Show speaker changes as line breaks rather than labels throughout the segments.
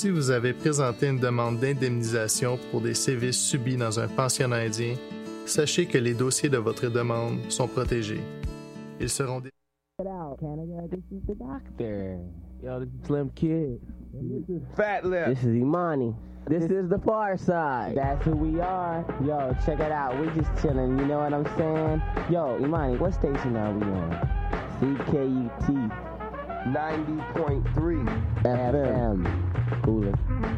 Si vous avez présenté une demande d'indemnisation pour des sévices subis dans un pensionnat indien, sachez que les dossiers de votre demande sont protégés. Ils seront
Canada, this is the doctor. Yo, this is Slim Kid.
This is Fat Lip.
This is Imani. This is the Far Side. That's who we are. Yo, check it out. We just chilling, you know what I'm saying? Yo, Imani, what station are we on? CKUT
90.3
FM. Cooler.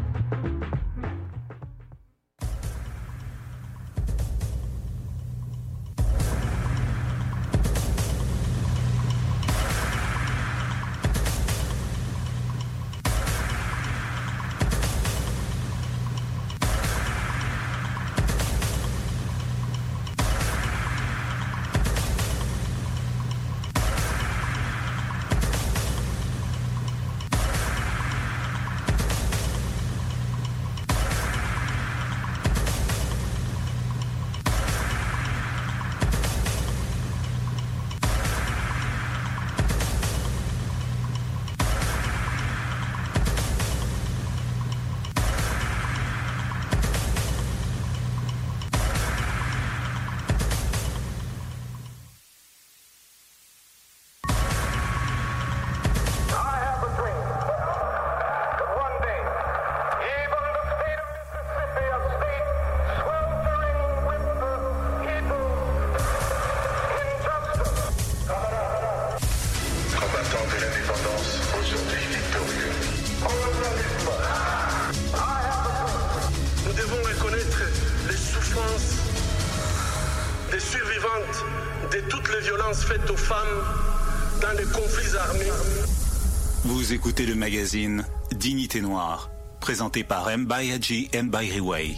Vous écoutez le magazine Dignité Noire, présenté par Mbayaji Mbayriway.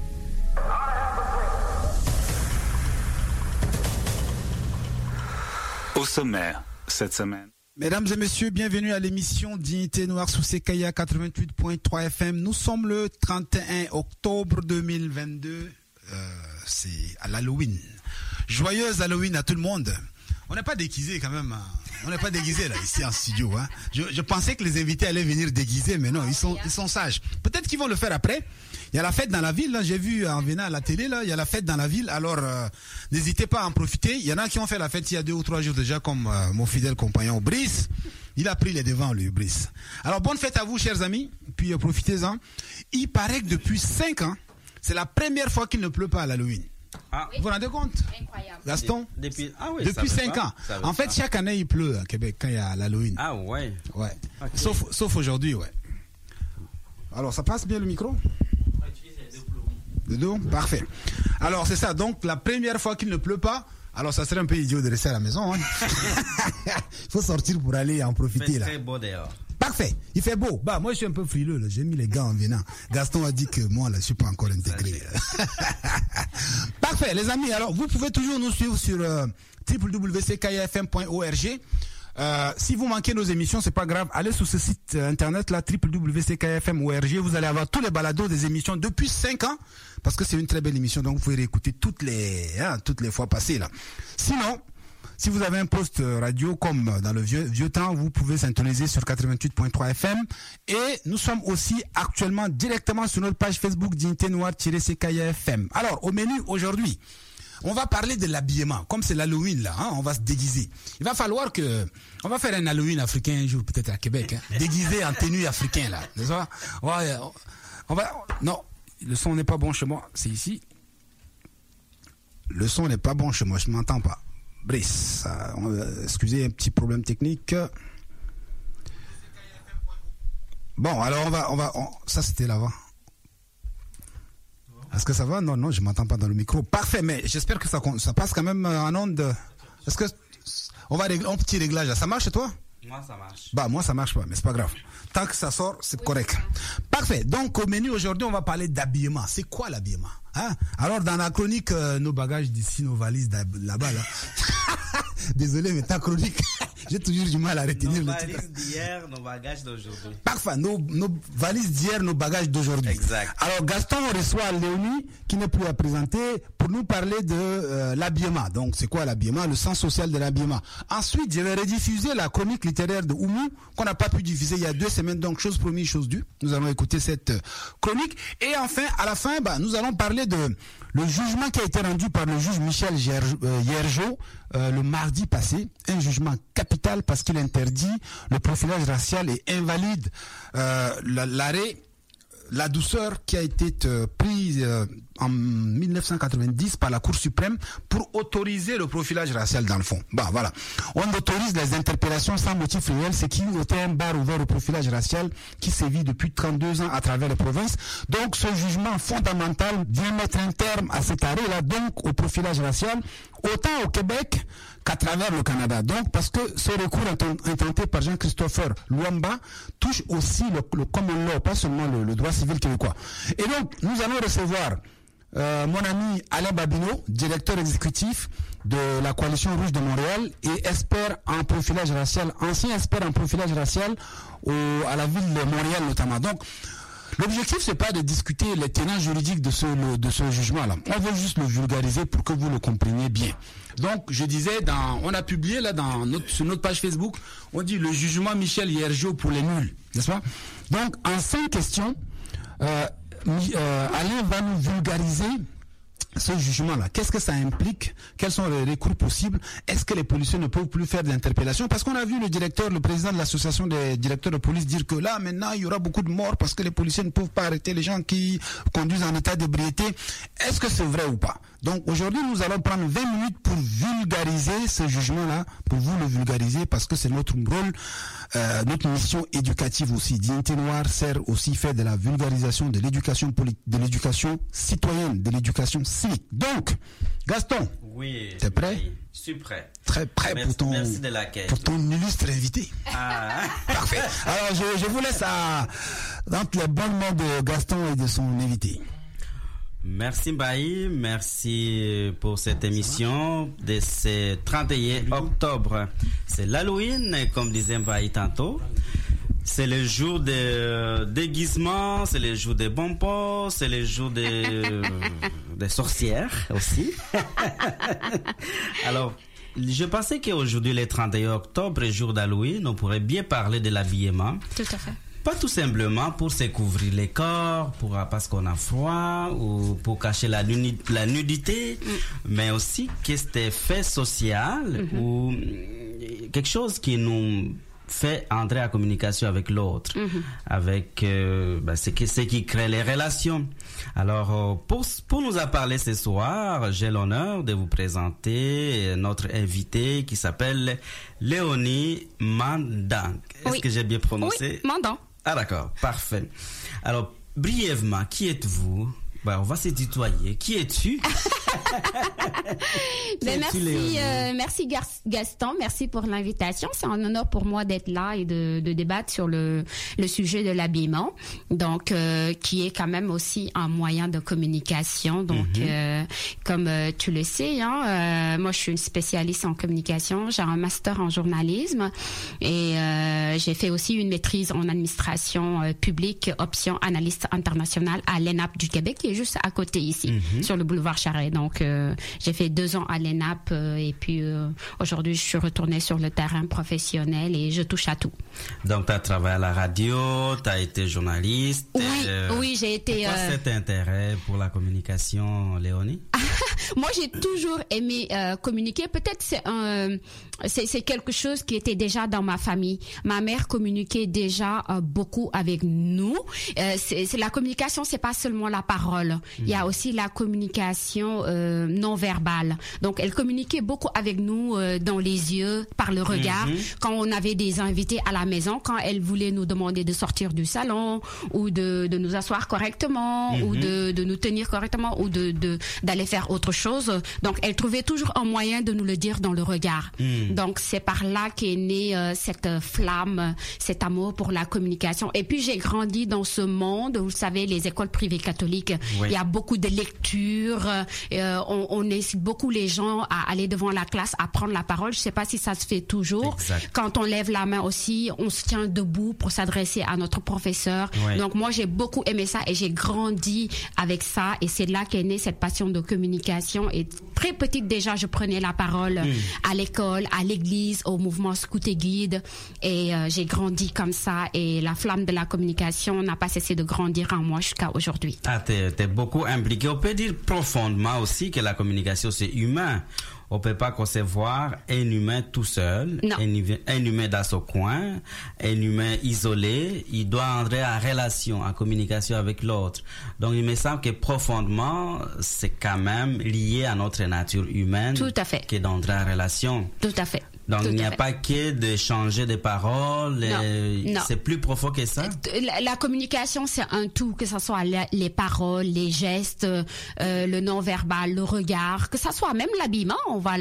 Au sommaire, cette semaine.
Mesdames et messieurs, bienvenue à l'émission Dignité Noire sous CKIA 88.3 FM. Nous sommes le 31 octobre 2022. C'est à l'Halloween. Joyeuse Halloween à tout le monde. On n'est pas déguisé quand même. On n'est pas déguisé là ici en studio. Hein. Je pensais que les invités allaient venir déguisés, mais non, ils sont sages. Peut-être qu'ils vont le faire après. Il y a la fête dans la ville. Là, j'ai vu en venant à la télé là, il y a la fête dans la ville. Alors n'hésitez pas à en profiter. Il y en a qui ont fait la fête il y a 2 ou 3 jours déjà, comme mon fidèle compagnon Brice. Il a pris les devants lui, Brice. Alors bonne fête à vous, chers amis. Puis profitez-en. Il paraît que depuis 5 ans, c'est la première fois qu'il ne pleut pas à l'Halloween. Ah, oui. Vous vous rendez compte?
Incroyable.
Gaston?
Depuis
5 ans. En fait, chaque année, il pleut à Québec quand il y a l'Halloween.
Ah ouais.
Ouais. Okay. Sauf aujourd'hui, ouais. Alors, ça passe bien le micro? De dos? Parfait. Alors, c'est ça. Donc, la première fois qu'il ne pleut pas, alors ça serait un peu idiot de rester à la maison. Hein. Il faut sortir pour aller en profiter.
C'est très beau dehors.
Parfait, il fait beau. Bah moi je suis un peu frileux là. J'ai mis les gants en venant. Gaston a dit que moi là je suis pas encore intégré. Parfait les amis. Alors vous pouvez toujours nous suivre sur www.ckfm.org. Si vous manquez nos émissions, c'est pas grave. Allez sur ce site internet là www.ckfm.org. Vous allez avoir tous les balados des émissions depuis 5 ans parce que c'est une très belle émission. Donc vous pouvez réécouter toutes les fois passées là. Sinon, si vous avez un poste radio comme dans le vieux temps, vous pouvez syntoniser sur 88.3 FM. Et nous sommes aussi actuellement directement sur notre page Facebook Dignité Noire-CKIA FM. Alors, au menu aujourd'hui, on va parler de l'habillement. Comme c'est l'Halloween là, hein, on va se déguiser. Il va falloir que... On va faire un Halloween africain un jour, peut-être à Québec. Hein, déguisé en tenue africain là. N'est-ce pas? Ouais, on va... Non, le son n'est pas bon chez moi. C'est ici. Le son n'est pas bon chez moi, je ne m'entends pas. Brice, excusez un petit problème technique. Bon, alors ça c'était là-bas. Est-ce que ça va? Non, je m'entends pas dans le micro. Parfait, mais j'espère que ça passe quand même en onde. Est-ce que on va régler un petit réglage là? Ça marche chez toi?
Moi ça marche.
Bah moi ça marche pas, mais c'est pas grave. Tant que ça sort, c'est correct. Parfait. Donc au menu aujourd'hui, on va parler d'habillement. C'est quoi l'habillement? Hein? Alors dans la chronique, nos bagages d'ici, nos valises là-bas là. Désolé, mais ta chronique, j'ai toujours du mal à retenir
le titre. Nos valises d'hier, nos bagages d'aujourd'hui.
Parfait. Nos valises d'hier, nos bagages d'aujourd'hui.
Exact.
Alors Gaston reçoit Léonie, qui n'est plus à présenter, pour nous parler de l'habillement. Donc, c'est quoi l'habillement? Le sens social de l'habillement. Ensuite, je vais rediffuser la chronique littéraire de Oumou, qu'on n'a pas pu diffuser il y a 2 semaines. Donc, chose promise, chose due. Nous allons écouter cette chronique. Et enfin, à la fin, nous allons parler de le jugement qui a été rendu par le juge Michel Yergeau le mardi passé. Un jugement capital parce qu'il interdit le profilage racial et invalide l'arrêt La Douceur qui a été prise en 1990 par la Cour suprême pour autoriser le profilage racial dans le fond. Voilà. On autorise les interpellations sans motif réel, ce qui était un bar ouvert au profilage racial qui sévit depuis 32 ans à travers les provinces. Donc ce jugement fondamental vient mettre un terme à cet arrêt-là, donc au profilage racial, autant au Québec qu'à travers le Canada. Donc, parce que ce recours intenté par Jean-Christopher Luamba touche aussi le common law, pas seulement le droit civil québécois. Et donc, nous allons recevoir mon ami Alain Babineau, directeur exécutif de la Coalition Rouge de Montréal et expert en profilage racial, ancien expert en profilage racial à la ville de Montréal notamment. Donc, l'objectif, c'est pas de discuter les tenants juridiques de ce jugement-là. On veut juste le vulgariser pour que vous le compreniez bien. Donc, je disais, on a publié là sur notre page Facebook, on dit le jugement Michel Yergeau pour les nuls, n'est-ce pas? Donc, en 5 questions, Alain va nous vulgariser ce jugement-là. Qu'est-ce que ça implique? Quels sont les recours possibles? Est-ce que les policiers ne peuvent plus faire d'interpellation? Parce qu'on a vu le président de l'association des directeurs de police dire que là, maintenant, il y aura beaucoup de morts parce que les policiers ne peuvent pas arrêter les gens qui conduisent en état d'ébriété. Est-ce que c'est vrai ou pas? Donc, aujourd'hui, nous allons prendre 20 minutes pour vulgariser ce jugement-là, pour vous le vulgariser, parce que c'est notre rôle, notre mission éducative aussi. Dignité Noire sert aussi faire de la vulgarisation de l'éducation citoyenne, de l'éducation civique. Donc, Gaston,
oui,
t'es prêt?
Oui, je suis prêt.
Très prêt
merci, merci
pour ton illustre invité.
Ah.
Parfait. Alors, je vous laisse entre les bonnes mains de Gaston et de son invité.
Merci Mbaye, merci pour cette émission de ce 31 octobre. C'est l'Halloween, comme disait Mbaye tantôt. C'est le jour des déguisements, c'est le jour des bonbons, c'est le jour des sorcières aussi. Alors, je pensais qu'aujourd'hui, le 31 octobre, jour d'Halloween, on pourrait bien parler de l'habillement.
Tout à fait.
Pas tout simplement pour se couvrir les corps, parce qu'on a froid ou pour cacher la nudité, mais aussi que cet effet social ou quelque chose qui nous fait entrer en communication avec l'autre, avec ce qui crée les relations. Alors, pour nous en parler ce soir, j'ai l'honneur de vous présenter notre invité qui s'appelle Léonie Mandang. Est-ce que j'ai bien prononcé?
Oui, Mandang.
Ah d'accord, parfait. Alors, brièvement, qui êtes-vous? On va se tutoyer. Qui es-tu?
Merci Gaston, merci pour l'invitation. C'est un honneur pour moi d'être là et de débattre sur le sujet de l'habillement, donc qui est quand même aussi un moyen de communication. Donc, comme tu le sais, moi je suis une spécialiste en communication. J'ai un master en journalisme et j'ai fait aussi une maîtrise en administration publique, option analyste internationale à l'ENAP du Québec, qui est juste à côté ici, sur le boulevard Charest. Donc, j'ai fait 2 ans à l'ENAP et puis aujourd'hui, je suis retournée sur le terrain professionnel et je touche à tout.
Donc, tu as travaillé à la radio, tu as été journaliste.
Oui, j'ai été...
Pourquoi cet intérêt pour la communication, Léonie?
Moi, j'ai toujours aimé communiquer. Peut-être c'est quelque chose qui était déjà dans ma famille. Ma mère communiquait déjà beaucoup avec nous. C'est la communication, c'est pas seulement la parole. Il y a aussi la communication non verbale. Donc, elle communiquait beaucoup avec nous dans les yeux, par le regard. Quand on avait des invités à la maison, quand elle voulait nous demander de sortir du salon ou de nous asseoir correctement ou de nous tenir correctement ou d'aller faire autre chose. Donc, elle trouvait toujours un moyen de nous le dire dans le regard. Donc, c'est par là qu'est née cette flamme, cet amour pour la communication. Et puis, j'ai grandi dans ce monde, vous savez, les écoles privées catholiques. Oui. Il y a beaucoup de lectures. On incite beaucoup les gens à aller devant la classe, à prendre la parole. Je sais pas si ça se fait toujours. Exact. Quand on lève la main aussi, on se tient debout pour s'adresser à notre professeur. Oui. Donc, moi, j'ai beaucoup aimé ça et j'ai grandi avec ça. Et c'est là qu'est née cette passion de communication communication. Et très petite déjà, je prenais la parole à l'école, à l'église, au mouvement Scout et Guide. Et j'ai grandi comme ça. Et la flamme de la communication n'a pas cessé de grandir en moi jusqu'à aujourd'hui.
Ah, t'es beaucoup impliqué. On peut dire profondément aussi que la communication, c'est humain. On peut pas concevoir un humain tout seul, un humain dans son coin, un humain isolé. Il doit entrer en relation, en communication avec l'autre. Donc, il me semble que profondément, c'est quand même lié à notre nature humaine.
Tout à fait.
Que d'entrer en relation.
Tout à fait.
Donc, il n'y a pas que de changer de paroles.
Non.
C'est plus profond que ça.
La communication, c'est un tout, que ce soit les paroles, les gestes, le non-verbal, le regard, que ce soit même l'habillement. On va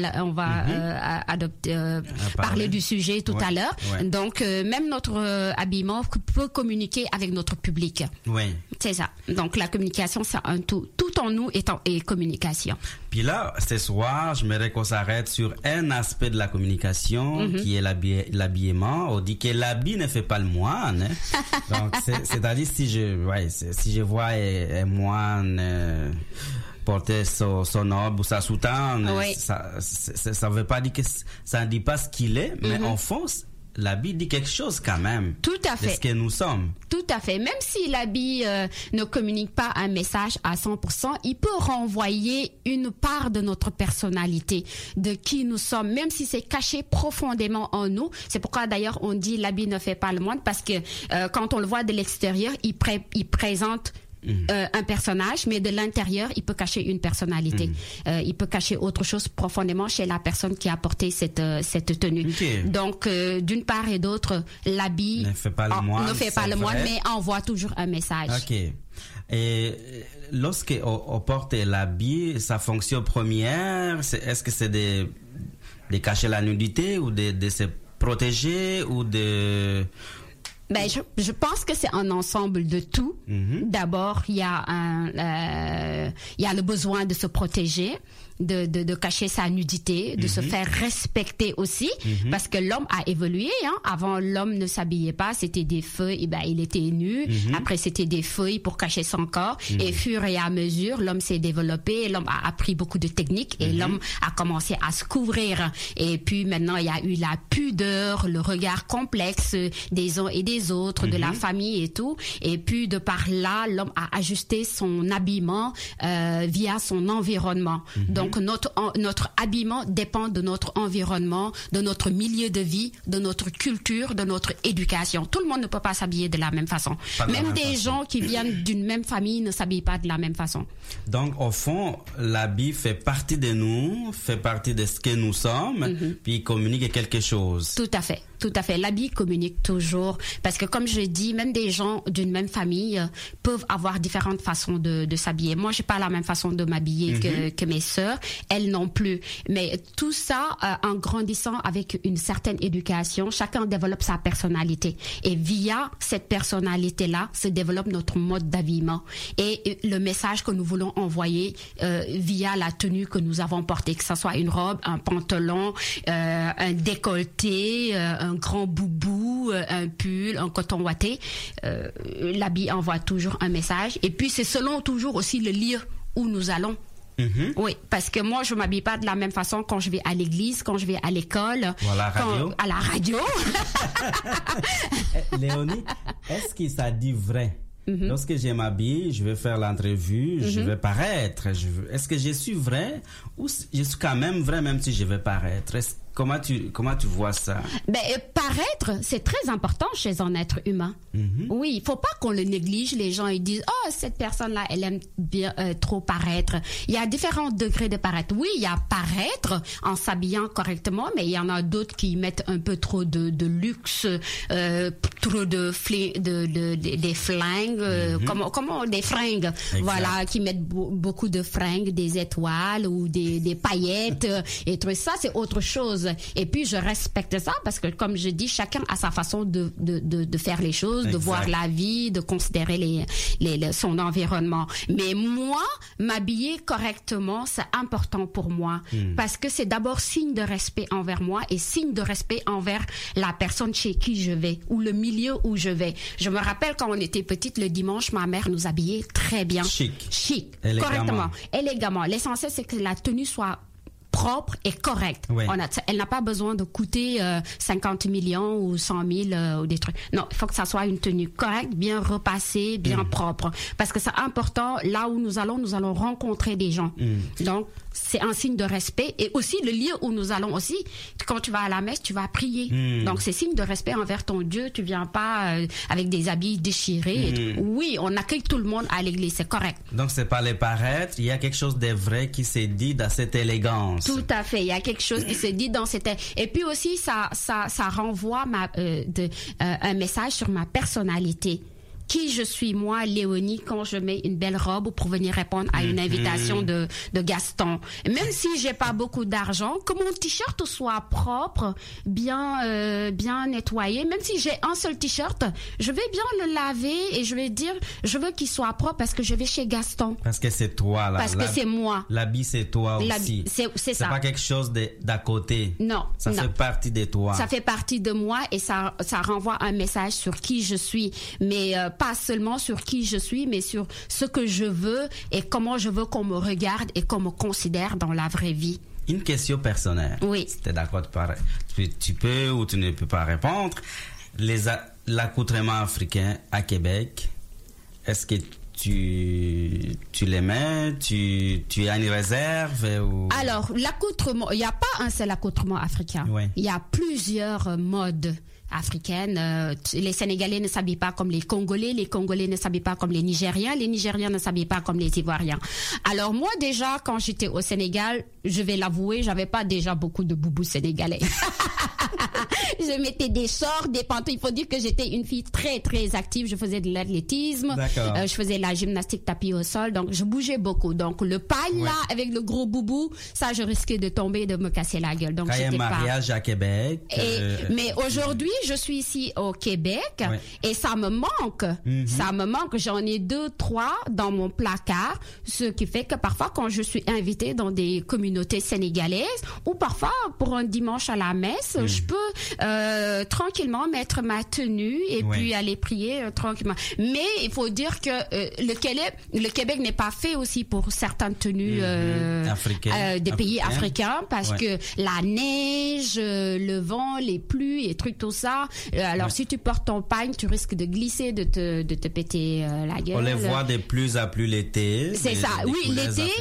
parler du sujet tout à l'heure. Ouais. Donc, même notre habillement peut communiquer avec notre public.
Oui.
C'est ça. Donc, la communication, c'est un tout. Tout en nous est communication.
Puis là, ce soir, j'aimerais qu'on s'arrête sur un aspect de la communication qui est l'habillement. On dit que l'habit ne fait pas le moine. Donc, c'est-à-dire si je vois un moine porter son orbe ou sa soutane, ça veut pas dire que ça ne dit pas ce qu'il est, mais en fond, l'habit dit quelque chose quand même.
Tout à fait.
De ce que nous sommes.
Tout à fait. Même si l'habit ne communique pas un message à 100%, il peut renvoyer une part de notre personnalité, de qui nous sommes, même si c'est caché profondément en nous. C'est pourquoi d'ailleurs on dit l'habit ne fait pas le moine, parce que quand on le voit de l'extérieur, il présente un personnage, mais de l'intérieur, il peut cacher une personnalité. Il peut cacher autre chose profondément chez la personne qui a porté cette tenue. Okay. Donc, d'une part et d'autre, l'habit
ne fait pas le moine,
mais envoie toujours un message.
Ok. Et lorsqu'on porte l'habit, sa fonction première, est-ce que c'est de cacher la nudité ou de se protéger ou de...
Ben, je pense que c'est un ensemble de tout. D'abord, il y a le besoin de se protéger, de cacher sa nudité, de se faire respecter aussi, parce que l'homme a évolué. Avant, l'homme ne s'habillait pas, c'était des feuilles, il était nu. Après, c'était des feuilles pour cacher son corps. Et fur et à mesure, l'homme s'est développé, l'homme a appris beaucoup de techniques et l'homme a commencé à se couvrir. Et puis maintenant, il y a eu la pudeur, le regard complexe des uns et des autres, de la famille et tout. Et puis de par là, l'homme a ajusté son habillement via son environnement. Donc notre habillement dépend de notre environnement, de notre milieu de vie, de notre culture, de notre éducation. Tout le monde ne peut pas s'habiller de la même façon. Même des gens qui viennent d'une même famille ne s'habillent pas de la même façon.
Donc au fond, l'habit fait partie de nous, fait partie de ce que nous sommes, puis il communique quelque chose.
Tout à fait. Tout à fait. L'habit communique toujours. Parce que comme je dis, même des gens d'une même famille peuvent avoir différentes façons de s'habiller. Moi, j'ai pas la même façon de m'habiller que mes sœurs. Elles non plus. Mais tout ça, en grandissant avec une certaine éducation, chacun développe sa personnalité. Et via cette personnalité-là, se développe notre mode d'habillement. Et le message que nous voulons envoyer via la tenue que nous avons portée, que ce soit une robe, un pantalon, un décolleté, un grand boubou, un pull, un coton ouaté, l'habit envoie toujours un message. Et puis c'est selon toujours aussi le lieu où nous allons. Oui, parce que moi je m'habille pas de la même façon quand je vais à l'église, quand je vais à l'école, à la radio.
Léonie, est-ce que ça dit vrai? Lorsque je m'habille, je vais faire l'entrevue, je vais paraître. Est-ce que je suis vrai ou je suis quand même vrai même si je vais paraître? Comment tu vois ça?
Paraître, c'est très important chez un être humain. Oui, il faut pas qu'on le néglige. Les gens ils disent cette personne-là, elle aime bien trop paraître. Il y a différents degrés de paraître. Oui, il y a paraître en s'habillant correctement, mais il y en a d'autres qui mettent un peu trop de luxe, trop des flingues, comment des fringues. Exact. Voilà, qui mettent beaucoup de fringues, des étoiles ou des paillettes et tout ça, c'est autre chose. Et puis, je respecte ça parce que, comme je dis, chacun a sa façon de faire les choses, de voir la vie, de considérer son environnement. Mais moi, m'habiller correctement, c'est important pour moi parce que c'est d'abord signe de respect envers moi et signe de respect envers la personne chez qui je vais ou le milieu où je vais. Je me rappelle quand on était petite, le dimanche, ma mère nous habillait très bien. Chic. Correctement. Élégamment. L'essentiel, c'est que la tenue soit propre et correcte. Oui. Elle n'a pas besoin de coûter 50 millions ou 100 000 ou des trucs. Non, il faut que ça soit une tenue correcte, bien repassée, bien propre. Parce que c'est important, là où nous allons rencontrer des gens. Donc, c'est un signe de respect. Et aussi, le lieu où nous allons aussi, quand tu vas à la messe, tu vas prier. Donc, c'est signe de respect envers ton Dieu. Tu viens pas avec des habits déchirés. Et tout. Oui, on accueille tout le monde à l'église, c'est correct.
Donc, c'est pas les paraître. Il y a quelque chose de vrai qui s'est dit dans cette élégance.
Tout à fait. Il y a quelque chose qui se dit dans cette... Et puis aussi, ça renvoie un message sur ma personnalité. Qui je suis, moi, Léonie, quand je mets une belle robe pour venir répondre à une invitation de Gaston. Même si j'ai pas beaucoup d'argent, que mon t-shirt soit propre, bien nettoyé. Même si j'ai un seul t-shirt, je vais bien le laver et je vais dire, je veux qu'il soit propre parce que je vais chez Gaston.
Parce que c'est toi, là.
Parce que c'est moi.
L'habit, c'est toi aussi.
C'est ça.
C'est pas quelque chose d'à côté.
Non.
Ça fait partie de toi.
Ça fait partie de moi et ça renvoie un message sur qui je suis. Mais, pas seulement sur qui je suis, mais sur ce que je veux et comment je veux qu'on me regarde et qu'on me considère dans la vraie vie.
Une question personnelle.
Oui.
Si tu es d'accord, tu peux ou tu ne peux pas répondre. L'accoutrement africain à Québec, est-ce que tu l'aimais, tu as une réserve ou...
Alors, l'accoutrement, il n'y a pas un seul accoutrement africain.
Oui.
Il y a plusieurs modes africaines. Les Sénégalais ne s'habillent pas comme les Congolais ne s'habillent pas comme les Nigériens ne s'habillent pas comme les Ivoiriens. Alors moi déjà, quand j'étais au Sénégal, je vais l'avouer, j'avais pas déjà beaucoup de boubous sénégalais. Je mettais des shorts, des pantalons. Il faut dire que j'étais une fille très très active. Je faisais de l'athlétisme, je faisais la gymnastique tapis au sol, donc je bougeais beaucoup. Donc le pagne là avec le gros boubou, ça je risquais de tomber et de me casser la gueule. Donc
quand il y a un mariage à Québec.
Mais aujourd'hui je suis ici au Québec et ça me manque. Ça me manque. J'en ai 2, 3 dans mon placard, ce qui fait que parfois quand je suis invitée dans des communautés sénégalaises ou parfois pour un dimanche à la messe, je peux tranquillement mettre ma tenue et puis aller prier tranquillement. Mais il faut dire que le Québec n'est pas fait aussi pour certaines tenues des pays africains parce que la neige, le vent, les pluies et trucs tout ça. Alors si tu portes ton pagne, tu risques de glisser, de te péter la gueule.
On les voit de plus en plus l'été.
C'est ça. Oui,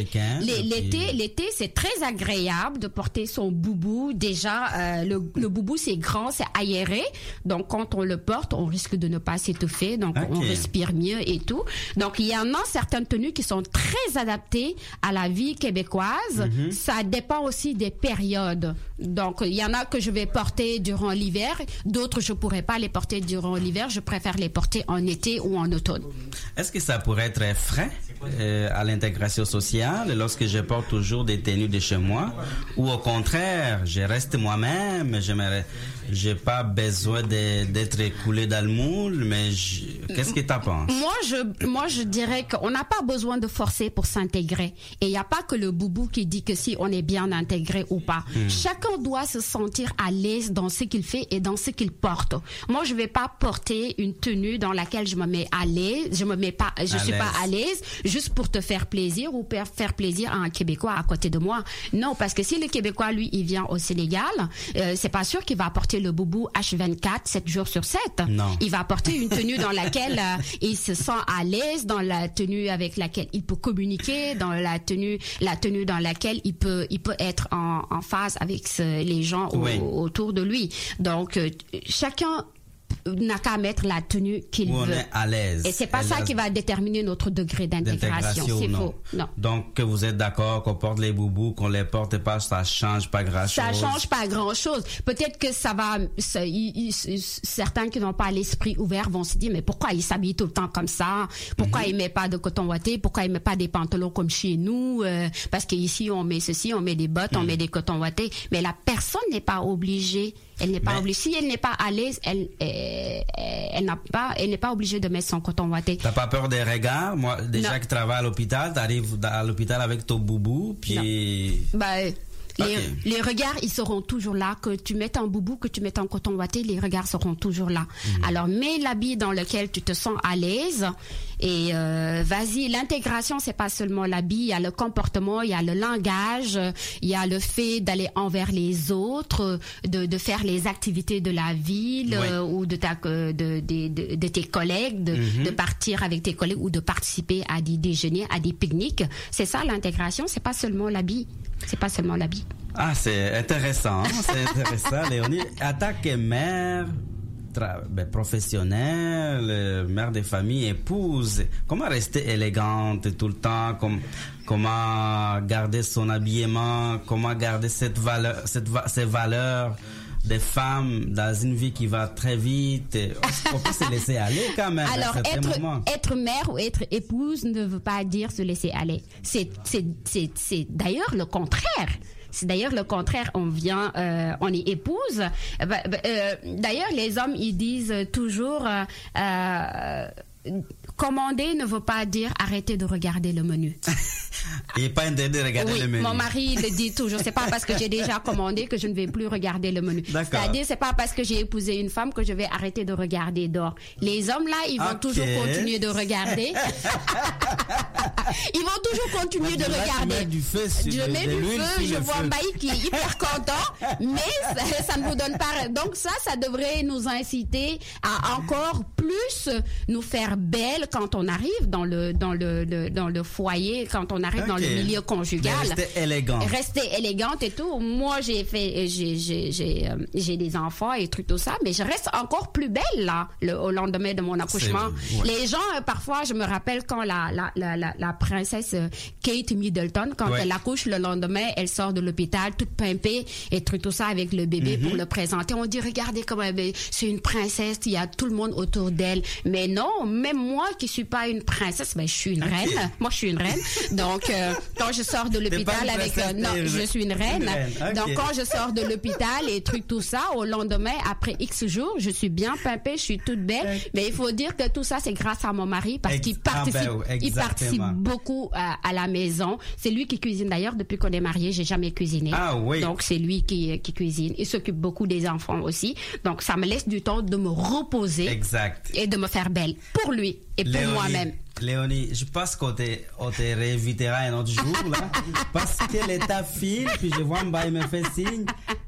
l'été, c'est très agréable de porter son boubou. Déjà, le boubou c'est grand, c'est aéré. Donc quand on le porte, on risque de ne pas s'étouffer. Donc on respire mieux et tout. Donc il y en a certaines tenues qui sont très adaptées à la vie québécoise. Ça dépend aussi des périodes. Donc il y en a que je vais porter durant l'hiver, d'autres je pourrais pas les porter durant l'hiver, je préfère les porter en été ou en automne.
Est-ce que ça pourrait être frein à l'intégration sociale lorsque je porte toujours des tenues de chez moi, ou au contraire, je reste moi-même, j'ai pas besoin d'être coulé dans le moule, mais qu'est-ce que t'en penses?
Moi, je dirais qu'on n'a pas besoin de forcer pour s'intégrer. Et il n'y a pas que le boubou qui dit que si on est bien intégré ou pas. Chacun doit se sentir à l'aise dans ce qu'il fait et dans ce qu'il porte. Moi, je vais pas porter une tenue dans laquelle je me mets à l'aise, je suis pas à l'aise juste pour te faire plaisir ou pour faire plaisir à un Québécois à côté de moi. Non, parce que si le Québécois, lui, il vient au Sénégal, c'est pas sûr qu'il va porter le boubou H24 7 jours sur 7.
Non.
Il va porter une tenue dans laquelle il se sent à l'aise, dans la tenue avec laquelle il peut communiquer, dans la tenue dans laquelle il peut être en phase avec les gens autour de lui. Donc chacun n'a qu'à mettre la tenue qu'il veut.
On est à l'aise.
Et c'est pas ça qui va déterminer notre degré d'intégration. C'est faux. Non.
Donc, que vous êtes d'accord qu'on porte les boubous, qu'on les porte pas, ça change pas grand-chose.
Ça change pas grand-chose. Peut-être que ça va... certains qui n'ont pas l'esprit ouvert vont se dire, mais pourquoi il s'habille tout le temps comme ça? Pourquoi il met pas de coton ouaté? Pourquoi il met pas des pantalons comme chez nous? Parce qu'ici, on met ceci, on met des bottes, on met des cotons ouatés. Mais la personne n'est pas obligée. Elle n'est pas obligée. Si elle n'est pas à l'aise, elle n'est pas obligée de mettre son coton ouaté.
T'as pas peur des regards? Moi, déjà que tu travailles à l'hôpital, t'arrives à l'hôpital avec ton boubou, puis...
Les regards, ils seront toujours là. Que tu mettes un boubou, que tu mettes un coton ouaté, les regards seront toujours là. Alors, mets l'habit dans lequel tu te sens à l'aise et vas-y. L'intégration, c'est pas seulement l'habit. Il y a le comportement, il y a le langage, il y a le fait d'aller envers les autres, de faire les activités de la ville ou de tes collègues, de partir avec tes collègues ou de participer à des déjeuners, à des pique-niques. C'est ça l'intégration. C'est pas seulement l'habit. C'est pas seulement l'habit.
Ah, c'est intéressant. C'est intéressant, Léonie. En tant que mère professionnelle, mère de famille, épouse, comment rester élégante tout le temps? Comment garder son habillement? Comment garder ces valeurs des femmes dans une vie qui va très vite? On peut se laisser aller quand même.
Alors, être mère ou être épouse ne veut pas dire se laisser aller. C'est d'ailleurs le contraire. C'est d'ailleurs le contraire. On est épouse. D'ailleurs, les hommes, ils disent toujours, commander ne veut pas dire arrêter de regarder le menu.
Il n'est pas interdit de regarder le menu.
Mon mari le dit toujours. C'est pas parce que j'ai déjà commandé que je ne vais plus regarder le menu. C'est-à-dire, c'est pas parce que j'ai épousé une femme que je vais arrêter de regarder dehors. Les hommes là, ils vont toujours continuer de regarder. Ils vont toujours continuer de regarder. Je mets du feu, je vois Mbaï qui est hyper content, mais ça ne vous donne pas. Donc ça devrait nous inciter à encore plus nous faire belles quand on arrive dans le foyer, quand on arrive dans le milieu conjugal. Rester élégante et tout. Moi, j'ai des enfants et tout ça, mais je reste encore plus belle là, au lendemain de mon accouchement. Les gens, parfois, je me rappelle quand la princesse Kate Middleton, quand elle accouche le lendemain, elle sort de l'hôpital toute pimpée et tout ça avec le bébé pour le présenter. On dit, regardez comment c'est une princesse, il y a tout le monde autour d'elle. Mais non, même moi qui suis pas une princesse, je suis une reine. Moi, je suis une reine. Donc, quand je sors de l'hôpital je suis une reine. Donc, quand je sors de l'hôpital et tout ça, au lendemain, après X jours, je suis bien pimpée, je suis toute belle. Mais il faut dire que tout ça, c'est grâce à mon mari parce qu'il participe beaucoup à la maison. C'est lui qui cuisine. D'ailleurs, depuis qu'on est mariés, j'ai jamais cuisiné. Donc, c'est lui qui cuisine. Il s'occupe beaucoup des enfants aussi. Donc, ça me laisse du temps de me reposer et de me faire belle pour lui et pour moi-même.
Léonie, je pense qu'on te réinvitera un autre jour, là, parce que l'état file, puis je vois Mbaye me fait signe.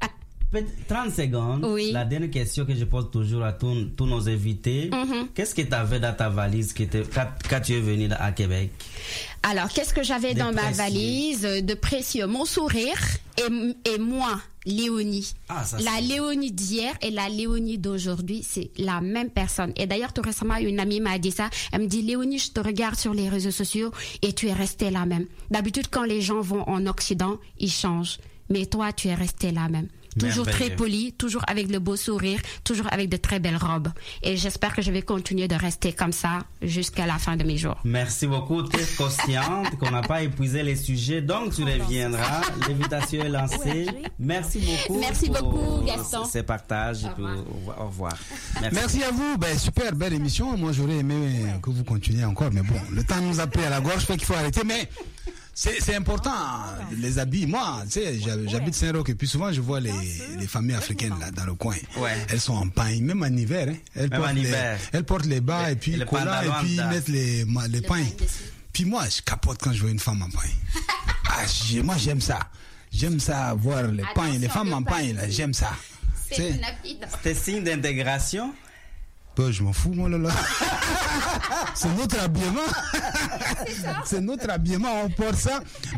30 secondes, la dernière question que je pose toujours à tous nos invités, qu'est-ce que tu avais dans ta valise quand tu es venu à Québec?
Alors, qu'est-ce que j'avais dans ma valise de précieux? Mon sourire et moi, Léonie. La Léonie d'hier et la Léonie d'aujourd'hui, c'est la même personne. Et d'ailleurs, tout récemment, une amie m'a dit ça. Elle me dit, Léonie, je te regarde sur les réseaux sociaux et tu es restée la même. D'habitude, quand les gens vont en Occident, ils changent. Mais toi, tu es restée la même. Toujours très poli, toujours avec le beau sourire, toujours avec de très belles robes. Et j'espère que je vais continuer de rester comme ça jusqu'à la fin de mes jours.
Merci beaucoup. Tu es consciente qu'on n'a pas épuisé les sujets, donc tu reviendras. L'invitation est lancée. Merci beaucoup.
Merci beaucoup, Gaston.
Ces partages. Au revoir.
Merci à vous. Super belle émission. Moi, j'aurais aimé que vous continuiez encore, mais bon, le temps nous a pris à la gorge, fait qu'il faut arrêter. Mais c'est important, les habits. Moi, tu sais, j'habite Saint-Roch et puis souvent je vois les familles africaines là dans le coin. Elles sont en pagne, même en hiver. Elles portent les bas et puis collants et puis mettent les pains. Puis moi, je capote quand je vois une femme en pagne. Moi, j'aime ça. J'aime ça voir les pains, les femmes en pagne là. J'aime ça.
C'est signe d'intégration.
Je m'en fous, moi, là. C'est notre habillement. C'est notre habillement, on porte ça. Mais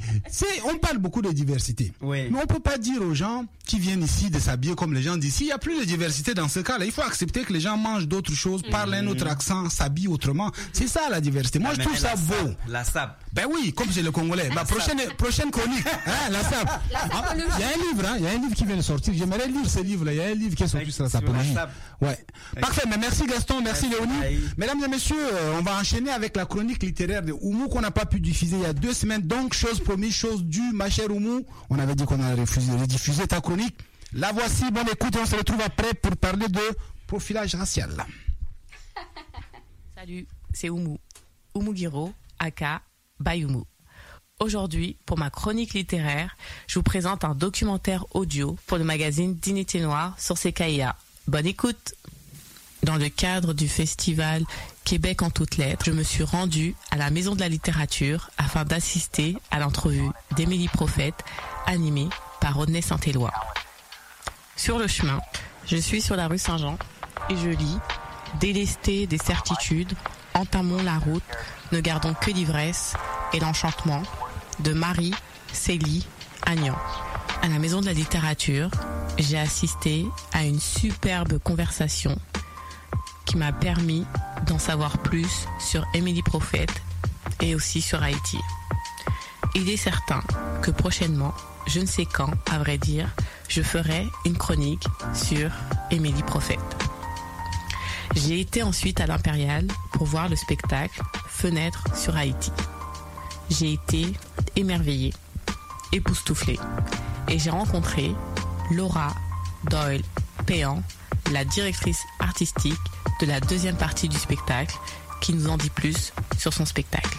on parle beaucoup de diversité.
Oui.
Mais on peut pas dire aux gens qui viennent ici de s'habiller comme les gens d'ici. Il y a plus de diversité dans ce cas-là. Il faut accepter que les gens mangent d'autres choses, parlent un autre accent, s'habillent autrement. C'est ça la diversité. Moi, je trouve ça beau.
La SAP.
Ben oui, comme c'est le Congolais. Prochaine chronique. La SAP. Il y a un livre qui vient de sortir. J'aimerais lire ce livre-là. Il y a un livre qui est sorti sur la sapologie. Ouais. Parfait. Mais merci Gaston, merci Léonie. Mesdames et messieurs, on va enchaîner avec la chronique littéraire de Oumou qu'on n'a pas pu diffuser il y a 2 semaines. Donc, chose promise, chose due, ma chère Oumou. On avait dit qu'on allait rediffuser ta chronique. La voici. Bonne écoute. On se retrouve après pour parler de profilage racial.
Salut, c'est Oumou. Oumou Guiro, aka Bayoumou. Aujourd'hui, pour ma chronique littéraire, je vous présente un documentaire audio pour le magazine Dignité Noire sur CKIA. Bonne écoute! Dans le cadre du festival Québec en toutes lettres, je me suis rendue à la Maison de la littérature afin d'assister à l'entrevue d'Émilie Prophète, animée par Rodney Saint-Éloi. Sur le chemin, je suis sur la rue Saint-Jean et je lis « Délestés des certitudes, entamons la route, ne gardons que l'ivresse et l'enchantement » de Marie Célie Agnan. À la Maison de la littérature, j'ai assisté à une superbe conversation qui m'a permis d'en savoir plus sur Émilie Prophète et aussi sur Haïti. Il est certain que prochainement, je ne sais quand, à vrai dire, je ferai une chronique sur Émilie Prophète. J'ai été ensuite à l'Impérial pour voir le spectacle Fenêtre sur Haïti. J'ai été émerveillée, époustouflée, et j'ai rencontré Laura Doyle-Péan, la directrice artistique de la deuxième partie du spectacle, qui nous en dit plus sur son spectacle.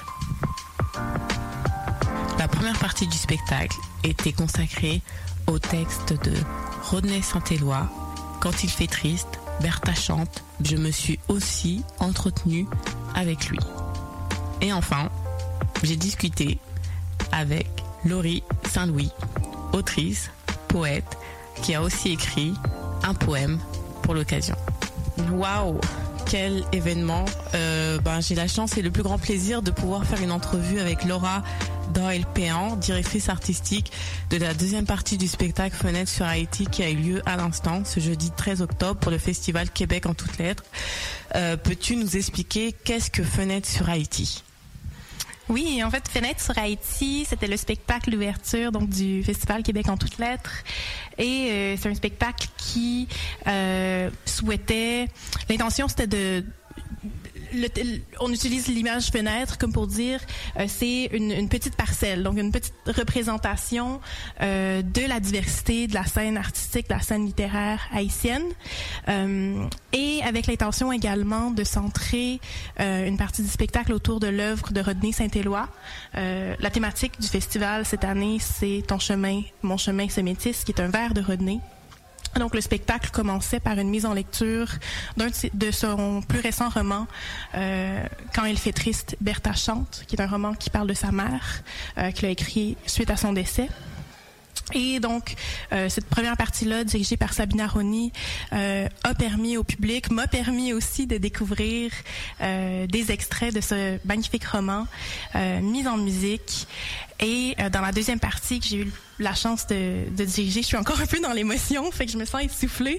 La première partie du spectacle était consacrée au texte de Rodney Saint-Éloi, « Quand il fait triste, Bertha chante ». Je me suis aussi entretenue avec lui. Et enfin, j'ai discuté avec Laurie Saint-Louis, autrice, poète, qui a aussi écrit un poème pour l'occasion. Waouh, quel événement! J'ai la chance et le plus grand plaisir de pouvoir faire une entrevue avec Laura Doyle-Péan, directrice artistique de la deuxième partie du spectacle Fenêtre sur Haïti qui a eu lieu à l'instant, ce jeudi 13 octobre pour le festival Québec en toutes lettres. Peux-tu nous expliquer qu'est-ce que Fenêtre sur Haïti?
Oui, en fait, Fenêtre sur Haïti, c'était le spectacle d'ouverture donc du Festival Québec en toutes lettres. Et c'est un spectacle qui souhaitait... L'intention, c'était on utilise l'image fenêtre comme pour dire c'est une petite parcelle, donc une petite représentation de la diversité de la scène artistique, de la scène littéraire haïtienne, et avec l'intention également de centrer une partie du spectacle autour de l'œuvre de Rodney Saint-Éloi. La thématique du festival cette année, c'est « Ton chemin, mon chemin, c'est métis », qui est un vers de Rodney. Donc, le spectacle commençait par une mise en lecture de son plus récent roman, Quand il fait triste, Bertha chante, qui est un roman qui parle de sa mère, qu'il a écrit suite à son décès. Et donc, cette première partie-là, dirigée par Sabina Roni, a permis au public, m'a permis aussi de découvrir des extraits de ce magnifique roman mis en musique. Et dans la deuxième partie que j'ai eu la chance de diriger, je suis encore un peu dans l'émotion, fait que je me sens essoufflée.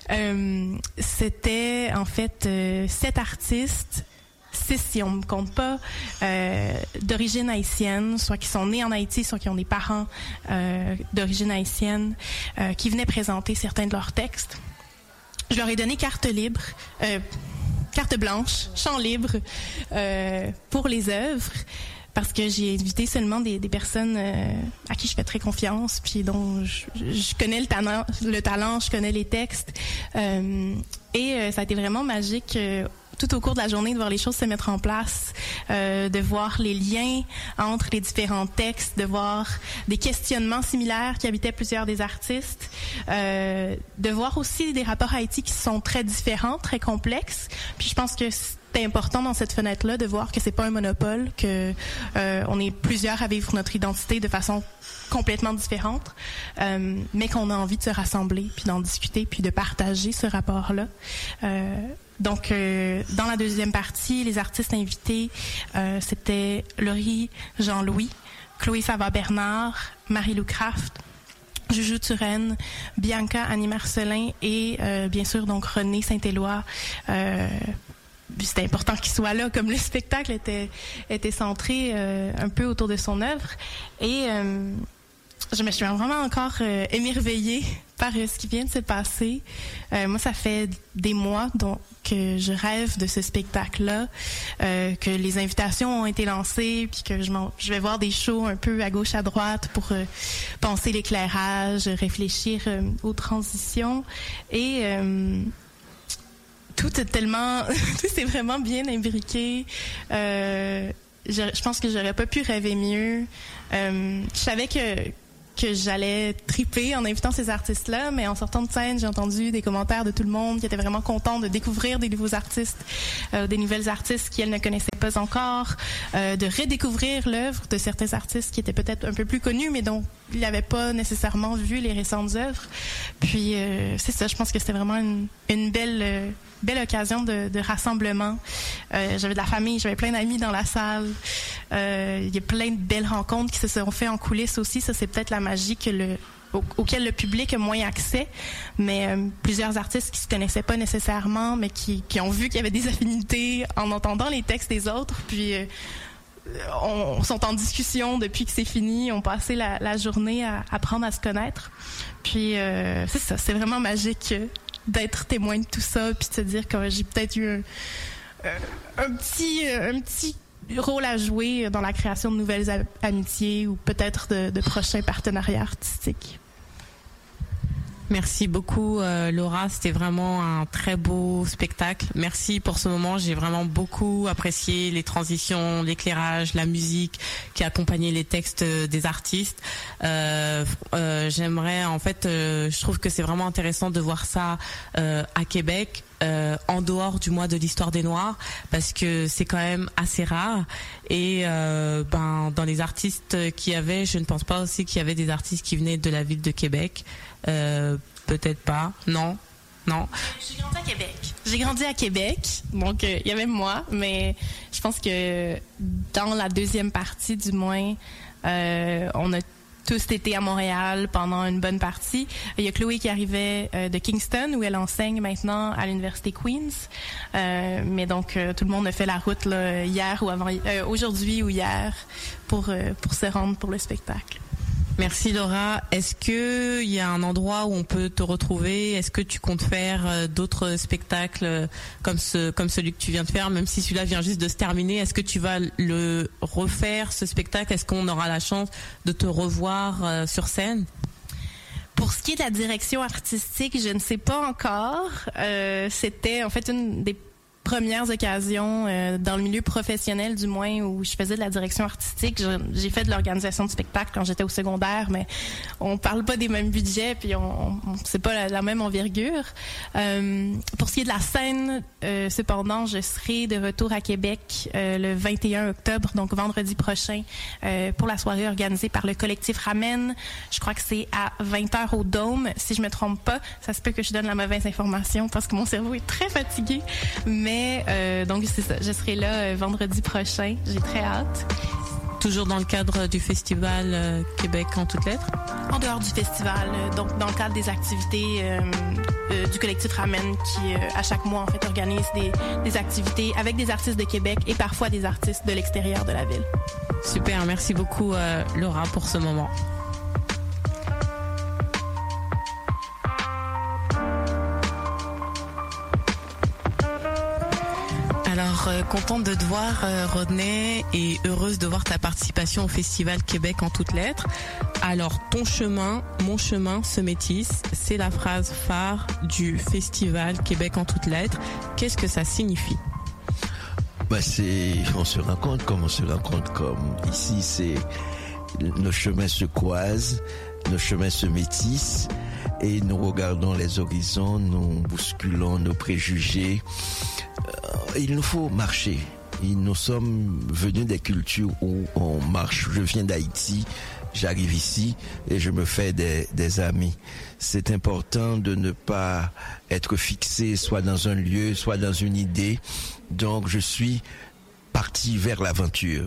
C'était en fait 7 artistes, 6 si on ne me compte pas, d'origine haïtienne, soit qui sont nés en Haïti, soit qui ont des parents d'origine haïtienne, qui venaient présenter certains de leurs textes. Je leur ai donné carte blanche, champ libre pour les œuvres, parce que j'ai invité seulement des personnes à qui je fais très confiance, puis dont je connais le talent, je connais les textes. Et ça a été vraiment magique tout au cours de la journée de voir les choses se mettre en place, de voir les liens entre les différents textes, de voir des questionnements similaires qui habitaient plusieurs des artistes, de voir aussi des rapports à Haïti qui sont très différents, très complexes. Puis je pense que c'est important dans cette fenêtre-là de voir que c'est pas un monopole, que on est plusieurs à vivre notre identité de façon complètement différente, mais qu'on a envie de se rassembler, puis d'en discuter, puis de partager ce rapport-là. Donc, dans la deuxième partie, les artistes invités, c'était Laurie Jean-Louis, Chloé Savard-Bernard, Marie-Lou Craft, Juju Turenne, Bianca Annie-Marcelin et bien sûr donc René Saint-Éloi. C'était important qu'il soit là, comme le spectacle était centré un peu autour de son œuvre. Et je me suis vraiment encore émerveillée par ce qui vient de se passer. Moi, ça fait des mois que je rêve de ce spectacle-là, que les invitations ont été lancées, puis que je vais voir des shows un peu à gauche, à droite pour penser l'éclairage, réfléchir aux transitions. Et tout s'est vraiment bien imbriqué. Je pense que j'aurais pas pu rêver mieux. Je savais que j'allais triper en invitant ces artistes-là, mais en sortant de scène, j'ai entendu des commentaires de tout le monde qui étaient vraiment contents de découvrir des nouveaux artistes, des nouvelles artistes qu'elles ne connaissaient pas encore, de redécouvrir l'œuvre de certains artistes qui étaient peut-être un peu plus connus, mais dont ils n'avaient pas nécessairement vu les récentes œuvres. Puis c'est ça, je pense que c'était vraiment une belle occasion de rassemblement. J'avais de la famille, j'avais plein d'amis dans la salle. Il y a plein de belles rencontres qui se sont faites en coulisses aussi. Ça, c'est peut-être la magie auquel le public a moins accès. Mais plusieurs artistes qui se connaissaient pas nécessairement, mais qui ont vu qu'il y avait des affinités en entendant les textes des autres. Puis on sont en discussion depuis que c'est fini. On passait la journée à apprendre à se connaître. Puis c'est ça, c'est vraiment magique d'être témoin de tout ça, puis de se dire que j'ai peut-être eu un petit rôle à jouer dans la création de nouvelles amitiés ou peut-être de prochains partenariats artistiques.
Merci beaucoup Laura, c'était vraiment un très beau spectacle. Merci pour ce moment, j'ai vraiment beaucoup apprécié les transitions, l'éclairage, la musique qui accompagnait les textes des artistes. J'aimerais je trouve que c'est vraiment intéressant de voir ça à Québec. En dehors du mois de l'histoire des Noirs, parce que c'est quand même assez rare. Et dans les artistes qu'il y avait, je ne pense pas aussi qu'il y avait des artistes qui venaient de la ville de Québec. Peut-être pas. Non. J'ai grandi à Québec, donc il y avait moi, mais je pense que dans la deuxième partie, du moins, on a tous été à Montréal pendant une bonne partie. Il y a Chloé qui arrivait de Kingston, où elle enseigne maintenant à l'université Queen's. Mais donc tout le monde a fait la route là, hier ou aujourd'hui ou hier pour se rendre pour le spectacle. Merci Laura. Est-ce que il y a un endroit où on peut te retrouver? Est-ce que tu comptes faire d'autres spectacles comme celui que tu viens de faire, même si celui-là vient juste de se terminer? Est-ce que tu vas le refaire, ce spectacle? Est-ce qu'on aura la chance de te revoir sur scène? Pour ce qui est de la direction artistique, je ne sais pas encore. C'était en fait une des premières occasions dans le milieu professionnel, du moins, où je faisais de la direction artistique. J'ai fait de l'organisation de spectacles quand j'étais au secondaire, mais on parle pas des mêmes budgets, puis c'est pas la même envergure. Pour ce qui est de la scène, cependant, je serai de retour à Québec le 21 octobre, donc vendredi prochain, pour la soirée organisée par le collectif Ramen. Je crois que c'est à 20h au Dôme. Si je me trompe pas, ça se peut que je donne la mauvaise information parce que mon cerveau est très fatigué, mais donc c'est ça, je serai là vendredi prochain, j'ai très hâte. Toujours dans le cadre du festival Québec en toutes lettres? En dehors du festival, donc dans le cadre des activités du collectif Ramen qui à chaque mois en fait organise des activités avec des artistes de Québec et parfois des artistes de l'extérieur de la ville. Super, merci beaucoup Laura pour ce moment. Alors, contente de te voir, Rodney, et heureuse de voir ta participation au Festival Québec en toutes lettres. Alors, ton chemin, mon chemin se métisse, c'est la phrase phare du Festival Québec en toutes lettres. Qu'est-ce que ça signifie?
On se rencontre comme ici, c'est nos chemins se croisent, nos chemins se métissent, et nous regardons les horizons, nous bousculons nos préjugés. Il nous faut marcher. Nous sommes venus des cultures où on marche. Je viens d'Haïti, j'arrive ici et je me fais des amis. C'est important de ne pas être fixé soit dans un lieu, soit dans une idée. Donc je suis parti vers l'aventure.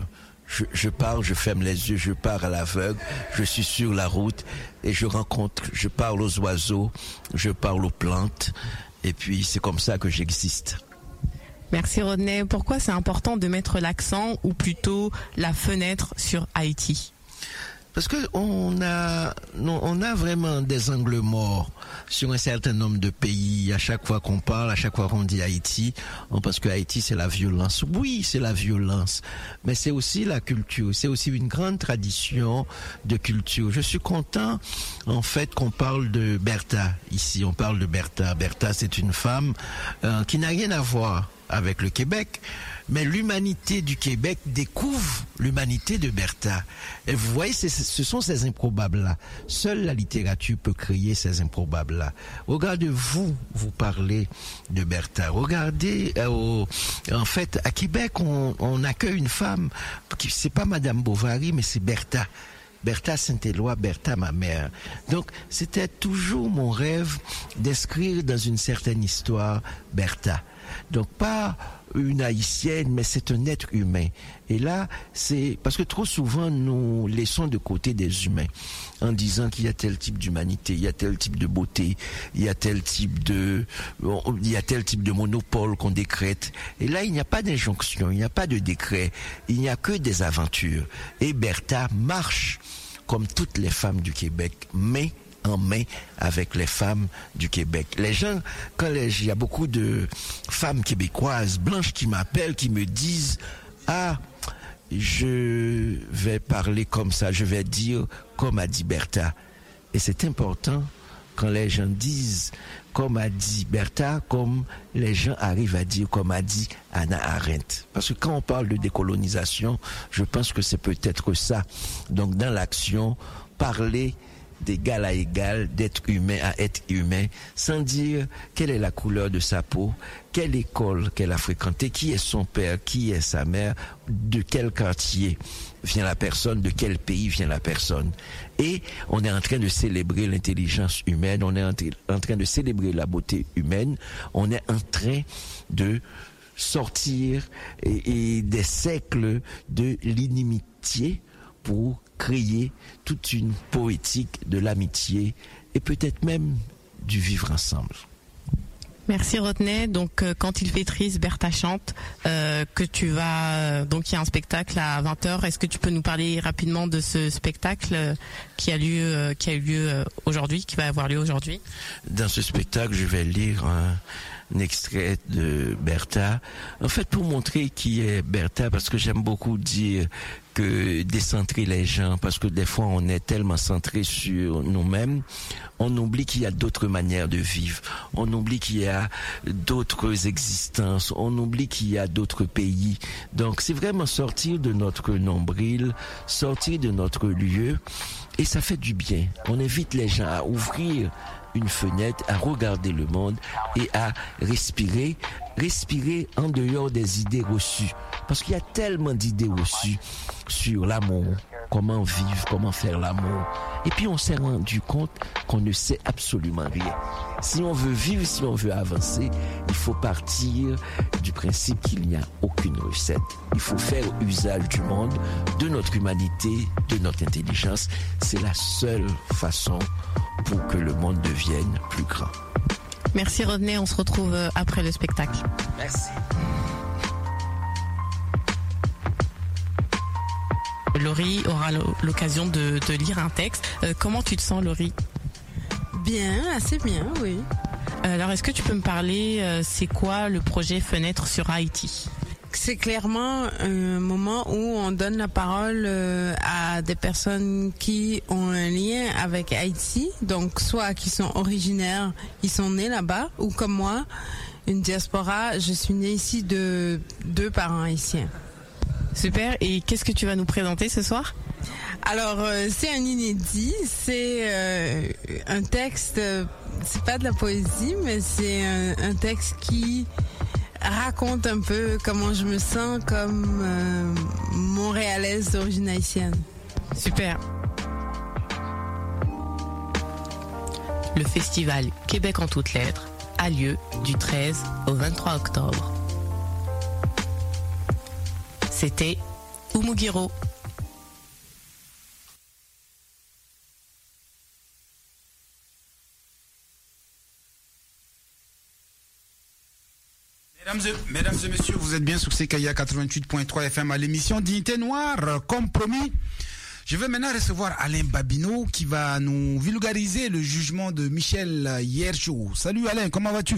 Je pars, je ferme les yeux, je pars à l'aveugle, je suis sur la route et je parle aux oiseaux, je parle aux plantes et puis c'est comme ça que j'existe.
Merci Rodney. Pourquoi c'est important de mettre l'accent ou plutôt la fenêtre sur Haïti?
Parce que on a vraiment des angles morts sur un certain nombre de pays. À chaque fois qu'on parle, à chaque fois qu'on dit Haïti, on pense que Haïti c'est la violence. Oui, c'est la violence, mais c'est aussi la culture. C'est aussi une grande tradition de culture. Je suis content, en fait, qu'on parle de Bertha ici. On parle de Bertha. Bertha, c'est une femme qui n'a rien à voir avec le Québec. Mais l'humanité du Québec découvre l'humanité de Bertha. Et vous voyez, ce sont ces improbables-là. Seule la littérature peut créer ces improbables-là. Regardez-vous parlez de Bertha. Regardez, en fait, à Québec, on accueille une femme, c'est pas Madame Bovary, mais c'est Bertha. Bertha Saint-Éloi, Bertha ma mère. Donc, c'était toujours mon rêve d'inscrire dans une certaine histoire Bertha. Donc, pas une haïtienne, mais c'est un être humain. Et là, c'est parce que trop souvent, nous laissons de côté des humains en disant qu'il y a tel type d'humanité, il y a tel type de beauté, il y a tel type de monopole qu'on décrète. Et là, il n'y a pas d'injonction, il n'y a pas de décret, il n'y a que des aventures. Et Bertha marche comme toutes les femmes du Québec, mais en main avec les femmes du Québec. Les gens, il y a beaucoup de femmes québécoises, blanches qui m'appellent, qui me disent « Ah, je vais parler comme ça, je vais dire comme a dit Bertha. » Et c'est important quand les gens disent comme a dit Bertha, comme les gens arrivent à dire comme a dit Hannah Arendt. Parce que quand on parle de décolonisation, je pense que c'est peut-être ça. Donc dans l'action, parler d'égal à égal, d'être humain à être humain, sans dire quelle est la couleur de sa peau, quelle école qu'elle a fréquentée, qui est son père, qui est sa mère, de quel quartier vient la personne, de quel pays vient la personne. Et on est en train de célébrer l'intelligence humaine, on est en train de célébrer la beauté humaine, on est en train de sortir et des siècles de l'inimitié pour créer toute une poétique de l'amitié et peut-être même du vivre ensemble.
Merci Rodney. Donc quand il fait triste, Bertha chante. Que tu vas donc il y a un spectacle à 20h. Est-ce que tu peux nous parler rapidement de ce spectacle qui a eu lieu aujourd'hui, qui va avoir lieu aujourd'hui?
Dans ce spectacle, je vais lire un extrait de Bertha. En fait, pour montrer qui est Bertha, parce que j'aime beaucoup dire que décentrer les gens, parce que des fois on est tellement centré sur nous-mêmes, on oublie qu'il y a d'autres manières de vivre, on oublie qu'il y a d'autres existences, on oublie qu'il y a d'autres pays. Donc c'est vraiment sortir de notre nombril, sortir de notre lieu, et ça fait du bien. On invite les gens à ouvrir une fenêtre, à regarder le monde et à respirer en dehors des idées reçues. Parce qu'il y a tellement d'idées reçues sur l'amour, comment vivre, comment faire l'amour. Et puis on s'est rendu compte qu'on ne sait absolument rien. Si on veut vivre, si on veut avancer, il faut partir du principe qu'il n'y a aucune recette. Il faut faire usage du monde, de notre humanité, de notre intelligence. C'est la seule façon pour que le monde devienne plus grand.
Merci Rodney, on se retrouve après le spectacle.
Merci.
Laurie aura l'occasion de lire un texte. Comment tu te sens, Laurie?
Bien, assez bien, oui.
Alors, est-ce que tu peux me parler, c'est quoi le projet Fenêtre sur Haïti?
C'est clairement un moment où on donne la parole à des personnes qui ont un lien avec Haïti, donc soit qui sont originaires, qui sont nés là-bas, ou comme moi, une diaspora. Je suis née ici de 2 parents haïtiens.
Super, et qu'est-ce que tu vas nous présenter ce soir?
Alors, c'est un inédit, c'est un texte, c'est pas de la poésie, mais c'est un texte qui raconte un peu comment je me sens comme montréalaise d'origine haïtienne.
Super. Le festival Québec en toutes lettres a lieu du 13 au 23 octobre. C'était Oumou-Guiro.
Mesdames et messieurs, vous êtes bien sur CKIA 88.3 FM à l'émission Dignité Noire. Comme promis, je vais maintenant recevoir Alain Babineau qui va nous vulgariser le jugement de Michel Hiergeau. Salut Alain, comment vas-tu?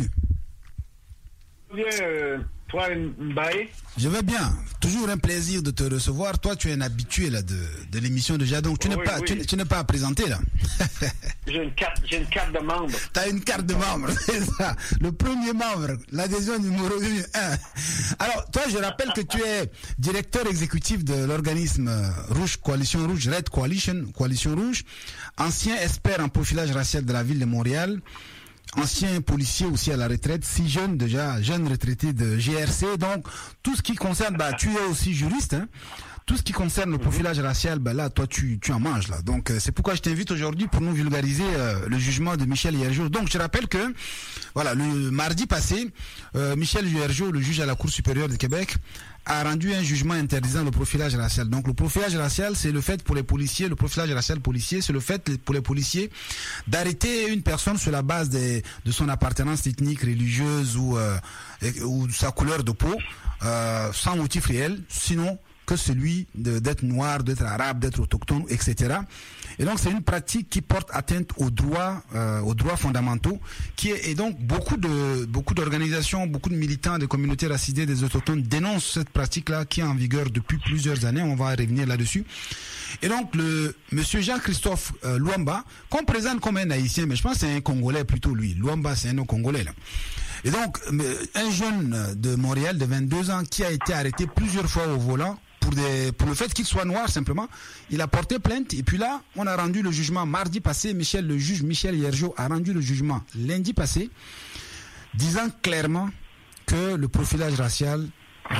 Bien, toi, Mbaye? Je vais bien.
Toujours un plaisir de te recevoir. Toi, tu es un habitué là, de l'émission déjà, donc tu n'es pas à présenter là.
J'ai une carte de membre.
Tu as une carte de membre, c'est ça. Le premier membre, l'adhésion numéro 1. Alors, toi, je rappelle que tu es directeur exécutif de l'organisme Rouge, Coalition Rouge, Red Coalition, Coalition Rouge, ancien expert en profilage racial de la ville de Montréal, ancien policier aussi à la retraite, si jeune déjà, jeune retraité de GRC. Donc, tout ce qui concerne, tu es aussi juriste, hein. Tout ce qui concerne le profilage racial, là, toi, tu en manges, là. Donc, c'est pourquoi je t'invite aujourd'hui pour nous vulgariser le jugement de Michel Hiergeau. Donc, je rappelle que, voilà, le mardi passé, Michel Hiergeau, le juge à la Cour supérieure du Québec, a rendu un jugement interdisant le profilage racial. Donc, le profilage racial, c'est le fait pour les policiers, le profilage racial policier, c'est le fait pour les policiers d'arrêter une personne sur la base de son appartenance ethnique, religieuse ou sa couleur de peau, sans motif réel, sinon que celui d'être noir, d'être arabe, d'être autochtone, etc. Et donc c'est une pratique qui porte atteinte aux droits fondamentaux, et donc beaucoup d'organisations, beaucoup de militants des communautés racisées des autochtones dénoncent cette pratique-là qui est en vigueur depuis plusieurs années. On va revenir là-dessus. Et donc monsieur Jean-Christophe Luamba, qu'on présente comme un Haïtien, mais je pense que c'est un Congolais plutôt lui. Luamba, c'est un Congolais là. Et donc un jeune de Montréal de 22 ans qui a été arrêté plusieurs fois au volant pour le fait qu'il soit noir simplement, il a porté plainte et puis là, on a rendu le jugement mardi passé. Le juge Michel Hiergeau a rendu le jugement lundi passé, disant clairement que le profilage racial,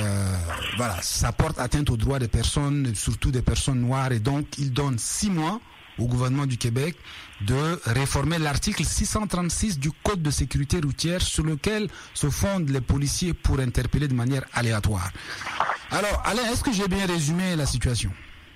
ça porte atteinte aux droits des personnes, surtout des personnes noires, et donc il donne 6 mois au gouvernement du Québec de réformer l'article 636 du Code de sécurité routière sur lequel se fondent les policiers pour interpeller de manière aléatoire. Alors, Alain, est-ce que j'ai bien résumé la situation?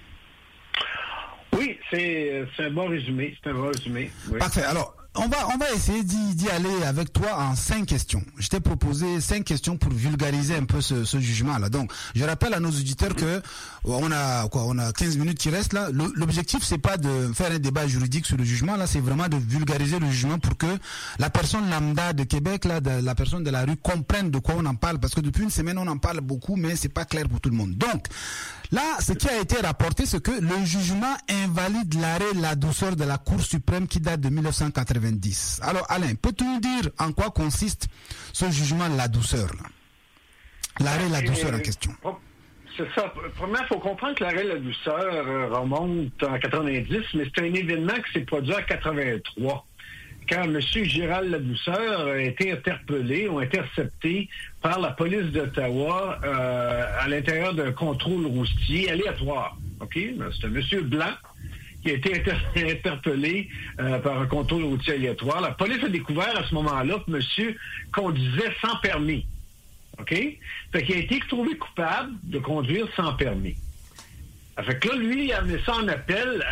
Oui, c'est un bon résumé. Oui.
Parfait. Alors, on va essayer d'y aller avec toi en 5 questions. Je t'ai proposé 5 questions pour vulgariser un peu ce jugement-là. Donc, je rappelle à nos auditeurs que on a 15 minutes qui restent là. L'objectif, c'est pas de faire un débat juridique sur le jugement, là, c'est vraiment de vulgariser le jugement pour que la personne lambda de Québec, là, la personne de la rue comprenne de quoi on en parle, parce que depuis une semaine, on en parle beaucoup, mais c'est pas clair pour tout le monde. Donc, là, ce qui a été rapporté, c'est que le jugement invalide l'arrêt La Douceur de la Cour suprême qui date de 1990. Alors, Alain, peux-tu nous dire en quoi consiste ce jugement La Douceur, là? L'arrêt La Douceur en question.
C'est ça. Premièrement, il faut comprendre que l'arrêt La Douceur remonte en 90, mais c'est un événement qui s'est produit en 83. Quand M. Gérald Ladouceur a été interpellé ou intercepté par la police d'Ottawa à l'intérieur d'un contrôle routier aléatoire. OK? C'est un monsieur blanc qui a été interpellé par un contrôle routier aléatoire. La police a découvert à ce moment-là que monsieur conduisait sans permis. OK? Fait qu'il a été trouvé coupable de conduire sans permis. Fait que là, lui, il a amené ça en appel.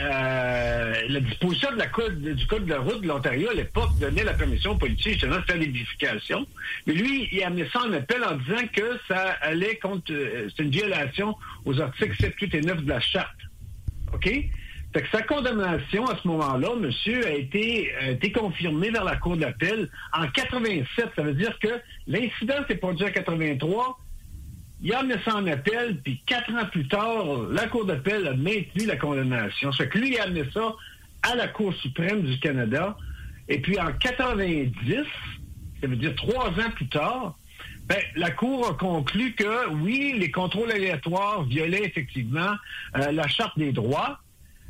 La disposition du Code de la route de l'Ontario, à l'époque, donnait la permission aux policiers justement de faire des vérifications. Mais lui, il a amené ça en appel en disant que ça allait contre... c'est une violation aux articles 7, 8 et 9 de la Charte. OK? Fait que sa condamnation, à ce moment-là, monsieur, a été confirmée vers la Cour d'appel en 87. Ça veut dire que l'incident s'est produit en 83. Il a amené ça en appel, puis 4 ans plus tard, la Cour d'appel a maintenu la condamnation. Ça fait que lui, il a amené ça à la Cour suprême du Canada. Et puis en 90, ça veut dire 3 ans plus tard, la Cour a conclu que, oui, les contrôles aléatoires violaient effectivement la Charte des droits,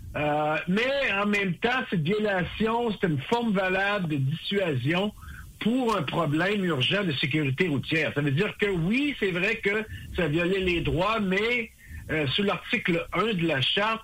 mais en même temps, cette violation, c'est une forme valable de dissuasion pour un problème urgent de sécurité routière. Ça veut dire que oui, c'est vrai que ça violait les droits, mais sous l'article 1 de la Charte,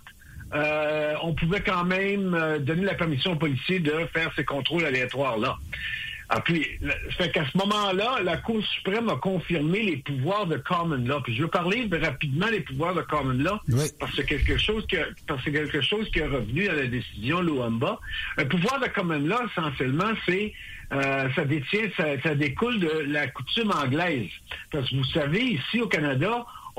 on pouvait quand même donner la permission aux policiers de faire ces contrôles aléatoires-là. Puis, fait qu'à ce moment-là, la Cour suprême a confirmé les pouvoirs de common law. Puis je veux parler rapidement des pouvoirs de common law, parce que c'est quelque chose qui est revenu à la décision Luamba. Un pouvoir de common law, essentiellement, c'est ça découle de la coutume anglaise. Parce que vous savez, ici au Canada,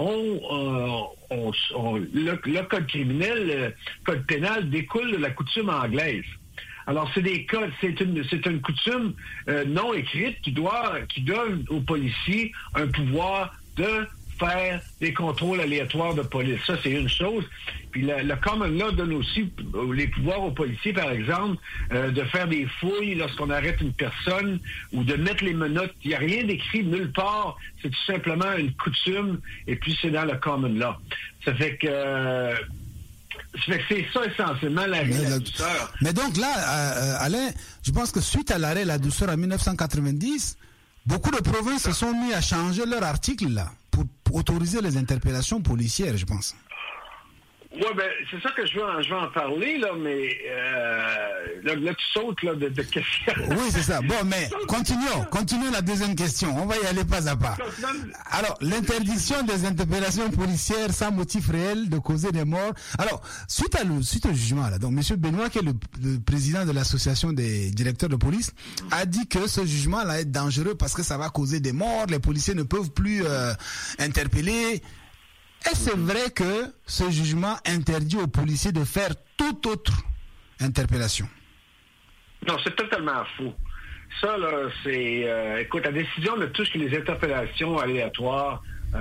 le code criminel, le code pénal découle de la coutume anglaise. Alors, c'est une coutume non écrite qui donne aux policiers un pouvoir de faire des contrôles aléatoires de police. Ça, c'est une chose. Puis le common law donne aussi les pouvoirs aux policiers, par exemple, de faire des fouilles lorsqu'on arrête une personne ou de mettre les menottes. Il n'y a rien d'écrit nulle part. C'est tout simplement une coutume et puis c'est dans le common law. Ça fait que c'est ça essentiellement l'arrêt de la douceur.
Mais donc là, Alain, je pense que suite à l'arrêt de la douceur en 1990, beaucoup de provinces se sont mis à changer leur article là pour autoriser les interpellations policières, je pense.
Oui, ben c'est ça que je veux en parler, là, mais là tu sautes là, de questions.
Oui, c'est ça. Bon, mais continuons la deuxième question. On va y aller pas à pas. Alors, l'interdiction des interpellations policières sans motif réel de causer des morts. Alors, suite au jugement, là, donc M. Benoît, qui est le président de l'association des directeurs de police, a dit que ce jugement-là est dangereux parce que ça va causer des morts, les policiers ne peuvent plus interpeller. Est-ce vrai que ce jugement interdit aux policiers de faire toute autre interpellation?
Non, c'est totalement faux. Ça, là, c'est... écoute, la décision ne touche que les interpellations aléatoires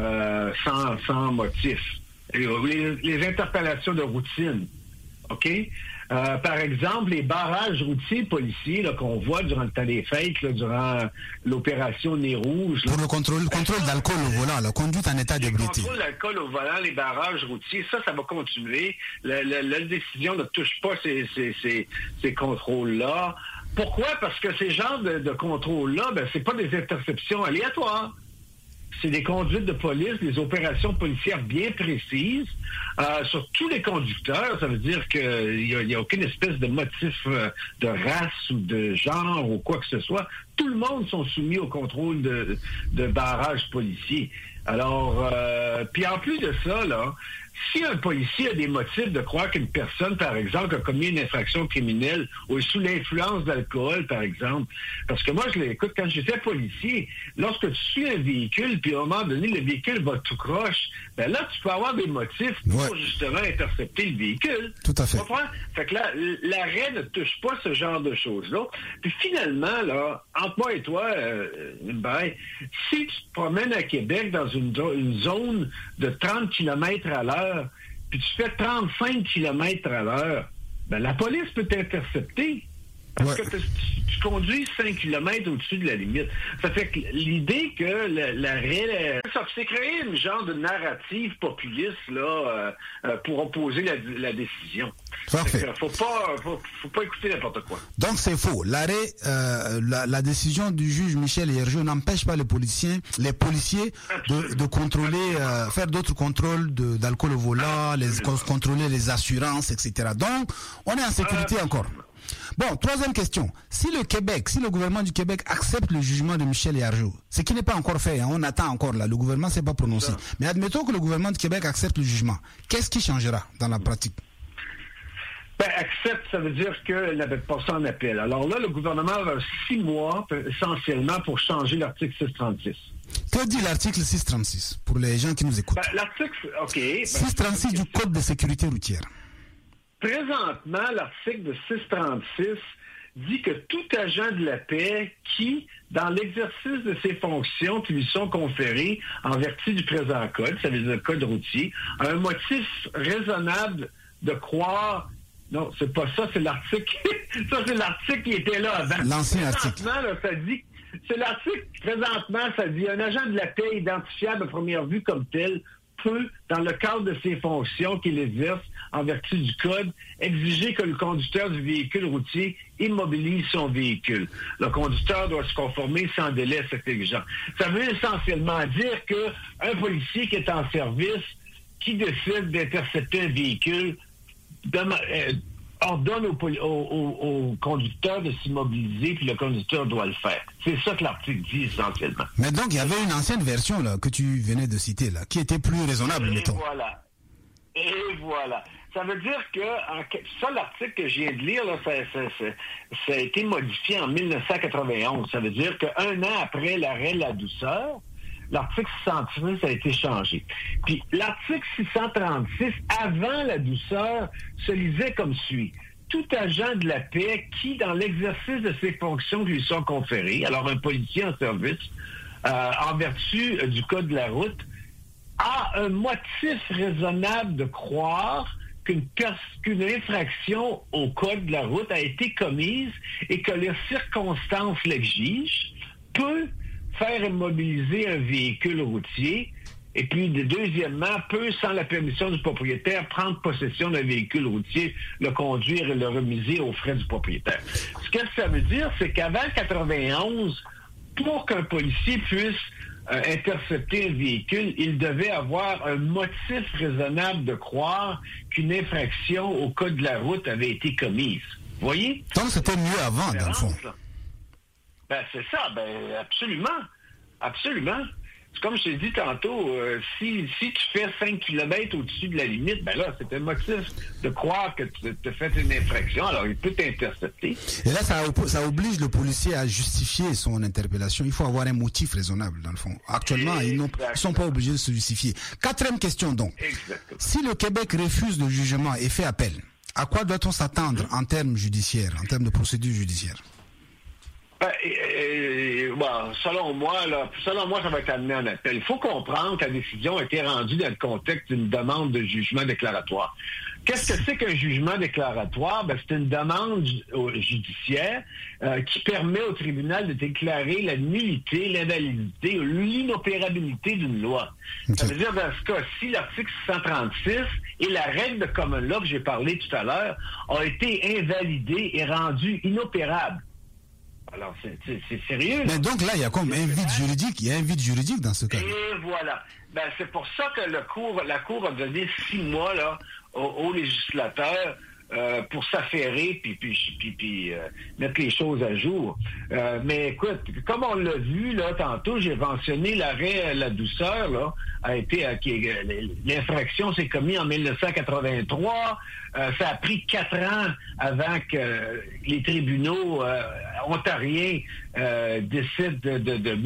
sans motif. Les interpellations de routine. OK? Par exemple, les barrages routiers policiers là, qu'on voit durant le temps des fêtes, là, durant l'opération Nez Rouge. Là,
pour le contrôle d'alcool au volant, la conduite en état d'ébriété.
Le contrôle d'alcool au volant, les barrages routiers, ça va continuer. La décision ne touche pas ces contrôles-là. Pourquoi? Parce que ces genres de contrôles-là, c'est pas des interceptions aléatoires. C'est des conduites de police, des opérations policières bien précises sur tous les conducteurs. Ça veut dire qu'il n'y a aucune espèce de motif de race ou de genre ou quoi que ce soit. Tout le monde sont soumis au contrôle de barrages policiers. Alors, puis en plus de ça, là, si un policier a des motifs de croire qu'une personne, par exemple, a commis une infraction criminelle ou est sous l'influence d'alcool, par exemple, parce que moi, je l'écoute, quand j'étais policier, lorsque tu suis un véhicule, puis à un moment donné, le véhicule va tout croche, ben là, tu peux avoir des motifs pour justement intercepter le véhicule.
Tout à fait.
Tu comprends? Fait que là, l'arrêt ne touche pas ce genre de choses-là. Puis finalement, là, entre moi et toi, si tu te promènes à Québec dans une zone de 30 km à l'heure, puis tu fais 35 km à l'heure, ben la police peut t'intercepter. Parce que tu conduis 5 km au-dessus de la limite. Ça fait que l'idée que l'arrêt... Ça s'est créé une genre de narrative populiste là pour opposer la décision.
Parfait.
Faut pas écouter n'importe quoi.
Donc c'est faux. L'arrêt, la décision du juge Michel Hiergeau n'empêche pas les policiers de contrôler, faire d'autres contrôles d'alcool au volant, contrôler les assurances, etc. Donc on est en sécurité encore. Bon, troisième question. Si le gouvernement du Québec accepte le jugement de Michel Hiergeau, ce qui n'est pas encore fait, on attend encore là, le gouvernement ne s'est pas prononcé. Mais admettons que le gouvernement du Québec accepte le jugement. Qu'est-ce qui changera dans la pratique?
Accepte, ça veut dire qu'elle n'avait pas ça en appel. Alors là, le gouvernement a 6 mois, essentiellement, pour changer l'article 636.
Que dit l'article 636, pour les gens qui nous écoutent?
L'article, OK.
636 du Code de sécurité routière.
Présentement, l'article de 636 dit que tout agent de la paix qui, dans l'exercice de ses fonctions qui lui sont conférées en vertu du présent code, ça veut dire le code routier, a un motif raisonnable de croire... Non, c'est pas ça, c'est l'article... ça, c'est l'article qui était là avant.
L'ancien article.
Là, ça dit... C'est l'article, présentement, ça dit un agent de la paix identifiable à première vue comme tel peut, dans le cadre de ses fonctions qu'il exerce en vertu du code, exiger que le conducteur du véhicule routier immobilise son véhicule. Le conducteur doit se conformer sans délai à cette exigence. Ça veut essentiellement dire qu'un policier qui est en service, qui décide d'intercepter un véhicule, ordonne au conducteur de s'immobiliser, puis le conducteur doit le faire. C'est ça que l'article dit essentiellement.
Mais donc, il y avait une ancienne version là, que tu venais de citer, là, qui était plus raisonnable, mettons.
Et voilà. Ça veut dire que ça, l'article que je viens de lire, là, ça a été modifié en 1991. Ça veut dire qu'un an après l'arrêt de la douceur, l'article 636 a été changé. Puis l'article 636, avant la douceur, se lisait comme suit. Tout agent de la paix qui, dans l'exercice de ses fonctions qui lui sont conférées, alors un policier en service, en vertu du Code de la route, a un motif raisonnable de croire qu'une infraction au Code de la route a été commise et que les circonstances l'exigent, peut faire immobiliser un véhicule routier et puis, deuxièmement, peut, sans la permission du propriétaire, prendre possession d'un véhicule routier, le conduire et le remiser aux frais du propriétaire. Ce que ça veut dire, c'est qu'avant 91, pour qu'un policier puisse intercepter un véhicule, il devait avoir un motif raisonnable de croire qu'une infraction au Code de la route avait été commise. Vous voyez?
Donc, c'était mieux avant, dans le fond.
Ben, c'est ça. Ben, absolument. Absolument. C'est comme je t'ai dit tantôt, si tu fais 5 km au-dessus de la limite, ben là, c'est un motif de croire que tu as fait une infraction, alors il peut t'intercepter.
Et là, ça oblige le policier à justifier son interpellation. Il faut avoir un motif raisonnable, dans le fond. Actuellement, ils ne sont pas obligés de se justifier. 4e question, donc.
Exactement.
Si le Québec refuse le jugement et fait appel, à quoi doit-on s'attendre en termes judiciaires, en termes de procédure judiciaire?
Bon, selon moi, ça va être amené en appel. Il faut comprendre que la décision a été rendue dans le contexte d'une demande de jugement déclaratoire. Qu'est-ce que c'est qu'un jugement déclaratoire? Ben, c'est une demande judiciaire qui permet au tribunal de déclarer la nullité, l'invalidité ou l'inopérabilité d'une loi. Okay. Ça veut dire, dans ce cas-ci, l'article 636 et la règle de common law que j'ai parlé tout à l'heure ont été invalidés et rendus inopérables. Alors, c'est sérieux.
Mais donc là, il y a comme un vide juridique. Il y a un vide juridique dans ce cas.
Et voilà. Ben, c'est pour ça que la Cour a donné 6 mois là, aux législateurs pour s'affairer puis mettre les choses à jour. Mais écoute, comme on l'a vu là tantôt, j'ai mentionné l'arrêt la douceur là a été l'infraction s'est commise en 1983. Ça a pris 4 ans avant que les tribunaux ontariens décident de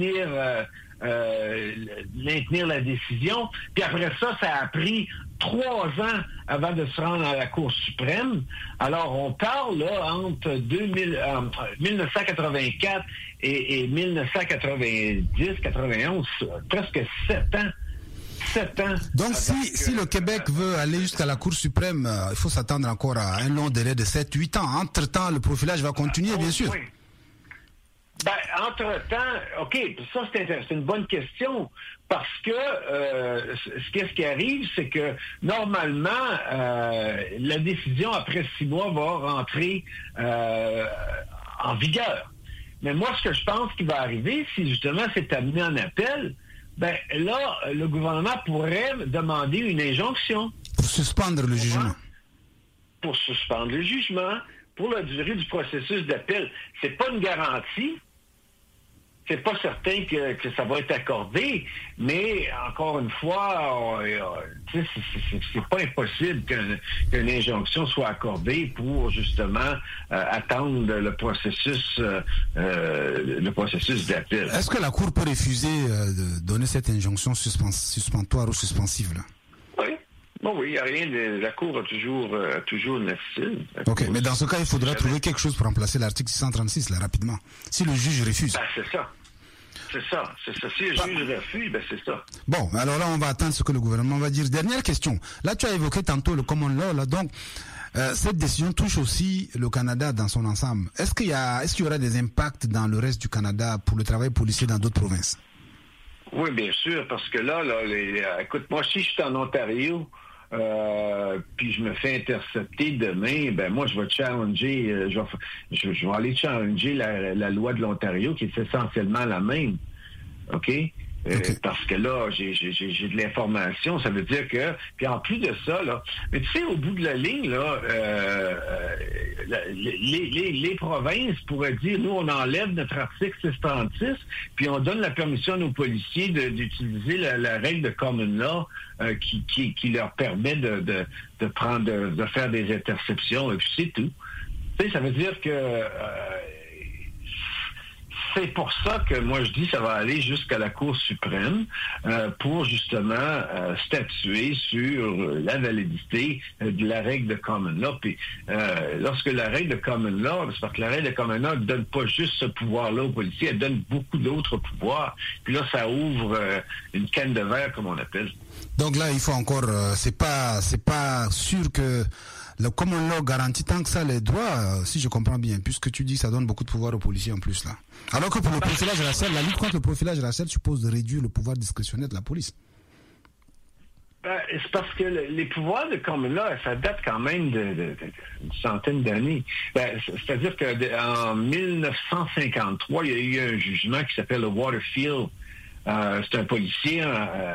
maintenir la décision. Puis après ça a pris 3 ans avant de se rendre à la Cour suprême. Alors, on parle là entre 1984 et 1990-91, presque 7 ans. 7 ans.
Donc, si le Québec veut aller jusqu'à la Cour suprême, il faut s'attendre encore à un long délai de 7-8 ans. Entre-temps, le profilage va continuer, bien sûr.
Oui. Ben, entre-temps, OK, ça c'est une bonne question, parce que ce qui arrive, c'est que normalement, la décision après 6 mois va rentrer en vigueur. Mais moi, ce que je pense qui va arriver, si justement c'est amené en appel, ben là, le gouvernement pourrait demander une injonction.
Pour suspendre le jugement.
Pour suspendre le jugement, pour la durée du processus d'appel. C'est pas une garantie. C'est pas certain que ça va être accordé, mais encore une fois, c'est pas impossible qu'une injonction soit accordée pour justement attendre le processus d'appel.
Est-ce que la Cour peut refuser de donner cette injonction suspentoire ou suspensive là?
Oui. Bon, oui, il n'y a rien la Cour a toujours une assiette.
OK, mais dans ce cas, il faudra trouver quelque chose pour remplacer l'article 636, là, rapidement. Si le juge refuse.
Ben, c'est ça. Si le juge refuse, ben c'est ça.
Bon, alors là, on va attendre ce que le gouvernement va dire. Dernière question. Là, tu as évoqué tantôt le common law, là, donc, cette décision touche aussi le Canada dans son ensemble. Est-ce qu'il y aura des impacts dans le reste du Canada pour le travail policier dans d'autres provinces?
Oui, bien sûr, parce que là, écoute, moi, si je suis en Ontario, puis je me fais intercepter demain, ben moi je vais challenger, je vais aller challenger la loi de l'Ontario qui est essentiellement la même, ok? Parce que là, j'ai de l'information, ça veut dire que... Puis en plus de ça, là, mais tu sais, au bout de la ligne, là, les provinces pourraient dire, nous, on enlève notre article 636, puis on donne la permission à nos policiers d'utiliser la règle de common law qui leur permet de faire des interceptions, et puis c'est tout. Tu sais, ça veut dire que... c'est pour ça que moi je dis ça va aller jusqu'à la Cour suprême pour justement statuer sur la validité de la règle de common law. Puis lorsque la règle de common law, c'est parce que la règle de common law ne donne pas juste ce pouvoir-là aux policiers, elle donne beaucoup d'autres pouvoirs. Puis là, ça ouvre une canne de verre, comme on appelle.
Donc là, il faut encore, c'est pas sûr que le common law garantit tant que ça les droits, si je comprends bien, puisque tu dis que ça donne beaucoup de pouvoir aux policiers en plus là. Alors que pour le profilage racial, la lutte contre le profilage racial suppose de réduire le pouvoir discrétionnaire de la police.
C'est parce que les pouvoirs de common law, ça date quand même d'une centaine d'années. C'est-à-dire qu'en 1953, il y a eu un jugement qui s'appelle le Waterfield. C'est un policier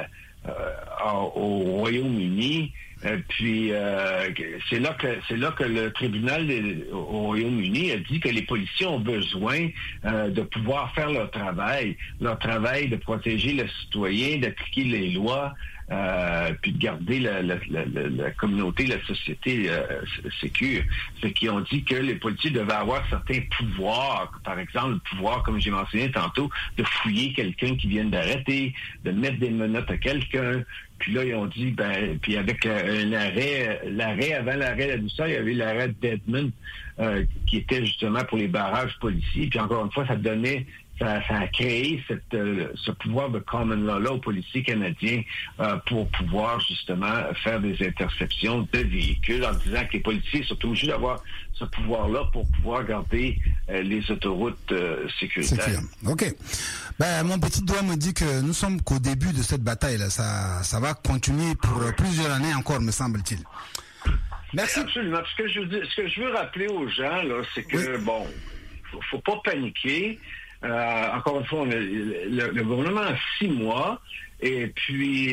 au Royaume-Uni. Puis c'est là que le tribunal au Royaume-Uni a dit que les policiers ont besoin de pouvoir faire leur travail de protéger le citoyen, d'appliquer les lois, puis de garder la communauté, la société sécure. C'est qu'ils ont dit que les policiers devaient avoir certains pouvoirs, par exemple le pouvoir, comme j'ai mentionné tantôt, de fouiller quelqu'un qui vient d'arrêter, de mettre des menottes à quelqu'un. Puis là, ils ont dit, puis avec l'arrêt, avant l'arrêt de la douceur, il y avait l'arrêt d'Edmund, qui était justement pour les barrages policiers. Puis encore une fois, ça a créé ce pouvoir de common law-là aux policiers canadiens pour pouvoir justement faire des interceptions de véhicules en disant que les policiers sont obligés d'avoir ce pouvoir-là pour pouvoir garder les autoroutes sécuritaires.
OK. Mon petit doigt me dit que nous sommes qu'au début de cette bataille. Là. Ça va continuer pour plusieurs années encore, me semble-t-il. Merci.
Absolument. Ce que je veux rappeler aux gens, là, c'est que, faut pas paniquer. Encore une fois, le gouvernement a 6 mois, et puis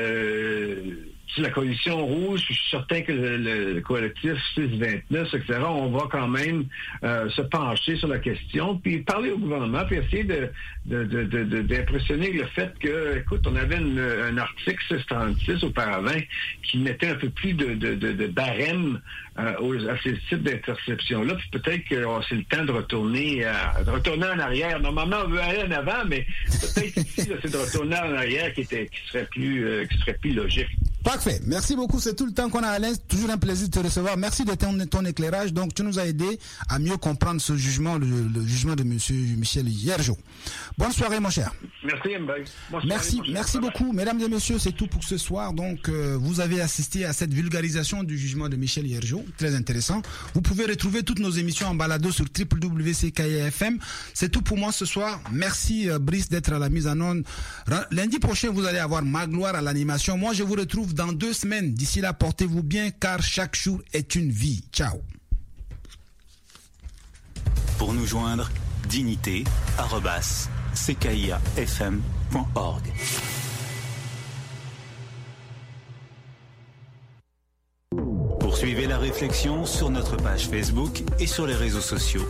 la coalition rouge, je suis certain que le collectif 629, etc., on va quand même se pencher sur la question, puis parler au gouvernement, puis essayer d'impressionner le fait que, écoute, on avait un article 636 auparavant qui mettait un peu plus de barème à ces types d'interceptions-là, puis peut-être que c'est le temps de retourner en arrière. Normalement, on veut aller en avant, mais peut-être ici, c'est de retourner en arrière qui serait plus logique.
Parfait. Merci beaucoup. C'est tout le temps qu'on a, Alain. Toujours un plaisir de te recevoir. Merci de ton éclairage. Donc, tu nous as aidé à mieux comprendre ce jugement, le jugement de monsieur Michel Hiergeau. Bonne soirée, mon cher.
Merci, Mbaye.
Merci beaucoup. Mesdames et messieurs, c'est tout pour ce soir. Donc, vous avez assisté à cette vulgarisation du jugement de Michel Hiergeau. Très intéressant. Vous pouvez retrouver toutes nos émissions en balado sur www.ckfm. C'est tout pour moi ce soir. Merci, Brice, d'être à la mise en onde. Lundi prochain, vous allez avoir Magloire à l'animation. Moi, je vous retrouve dans 2 semaines. D'ici là, portez-vous bien, car chaque jour est une vie. Ciao.
Pour nous joindre, dignité@ckiafm.org. Poursuivez la réflexion sur notre page Facebook et sur les réseaux sociaux.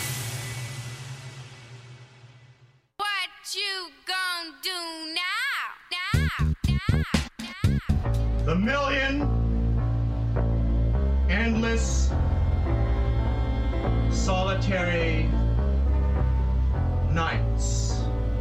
What you gonna do now?
The million endless solitary nights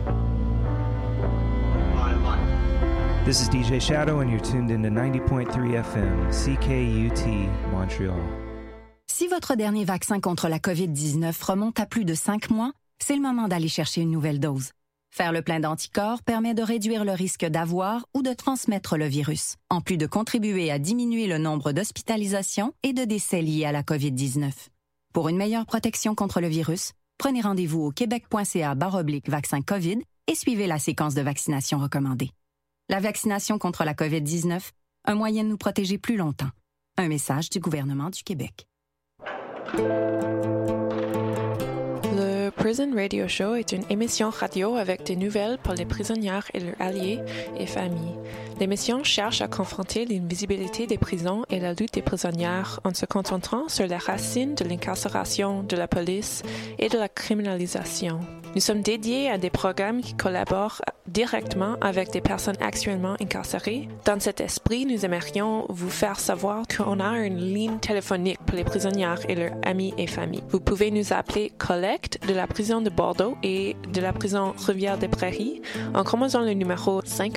of my life.
This is DJ Shadow and you're tuned into 90.3 FM, CKUT, Montreal.
Si votre dernier vaccin contre la COVID-19 remonte à plus de 5 mois, c'est le moment d'aller chercher une nouvelle dose. Faire le plein d'anticorps permet de réduire le risque d'avoir ou de transmettre le virus, en plus de contribuer à diminuer le nombre d'hospitalisations et de décès liés à la COVID-19. Pour une meilleure protection contre le virus, prenez rendez-vous au québec.ca/vaccin COVID et suivez la séquence de vaccination recommandée. La vaccination contre la COVID-19, un moyen de nous protéger plus longtemps. Un message du gouvernement du Québec.
Le Prison Radio Show est une émission radio avec des nouvelles pour les prisonniers et leurs alliés et familles. L'émission cherche à confronter l'invisibilité des prisons et la lutte des prisonniers en se concentrant sur les racines de l'incarcération, de la police et de la criminalisation. Nous sommes dédiés à des programmes qui collaborent directement avec des personnes actuellement incarcérées. Dans cet esprit, nous aimerions vous faire savoir qu'on a une ligne téléphonique pour les prisonniers et leurs amis et familles. Vous pouvez nous appeler Collecte de la prison de Bordeaux et de la prison Rivière-des-Prairies en composant le numéro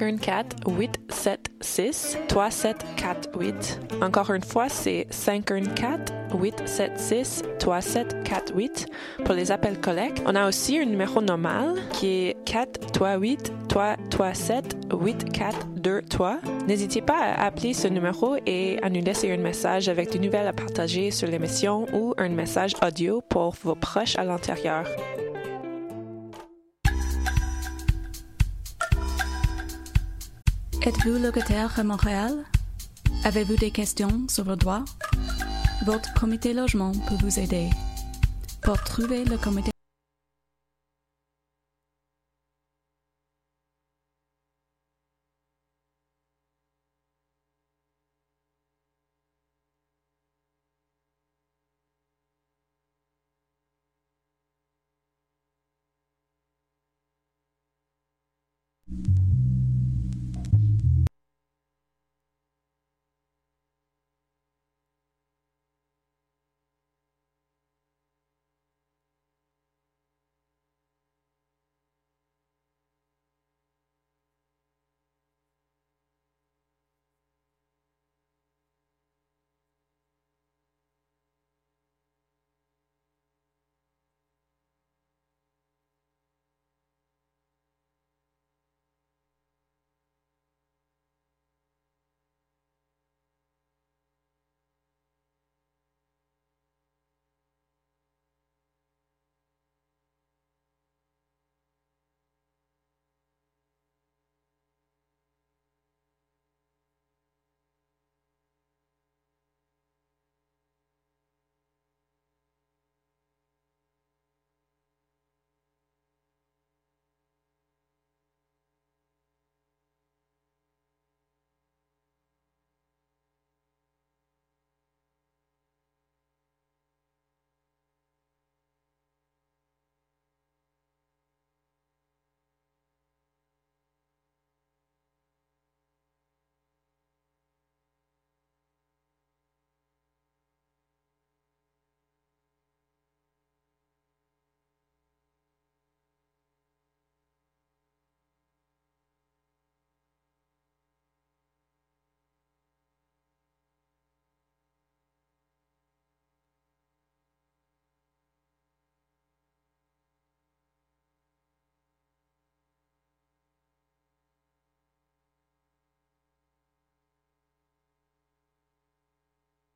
514-876-3748. Encore une fois, c'est 514-876-3748 pour les appels Collecte. On a aussi un numéro normal qui est 438-337-8423. N'hésitez pas à appeler ce numéro et à nous laisser un message avec des nouvelles à partager sur l'émission ou un message audio pour vos proches à l'intérieur.
Êtes-vous locataire à Montréal? Avez-vous des questions sur vos droits? Votre comité logement peut vous aider. Pour trouver le comité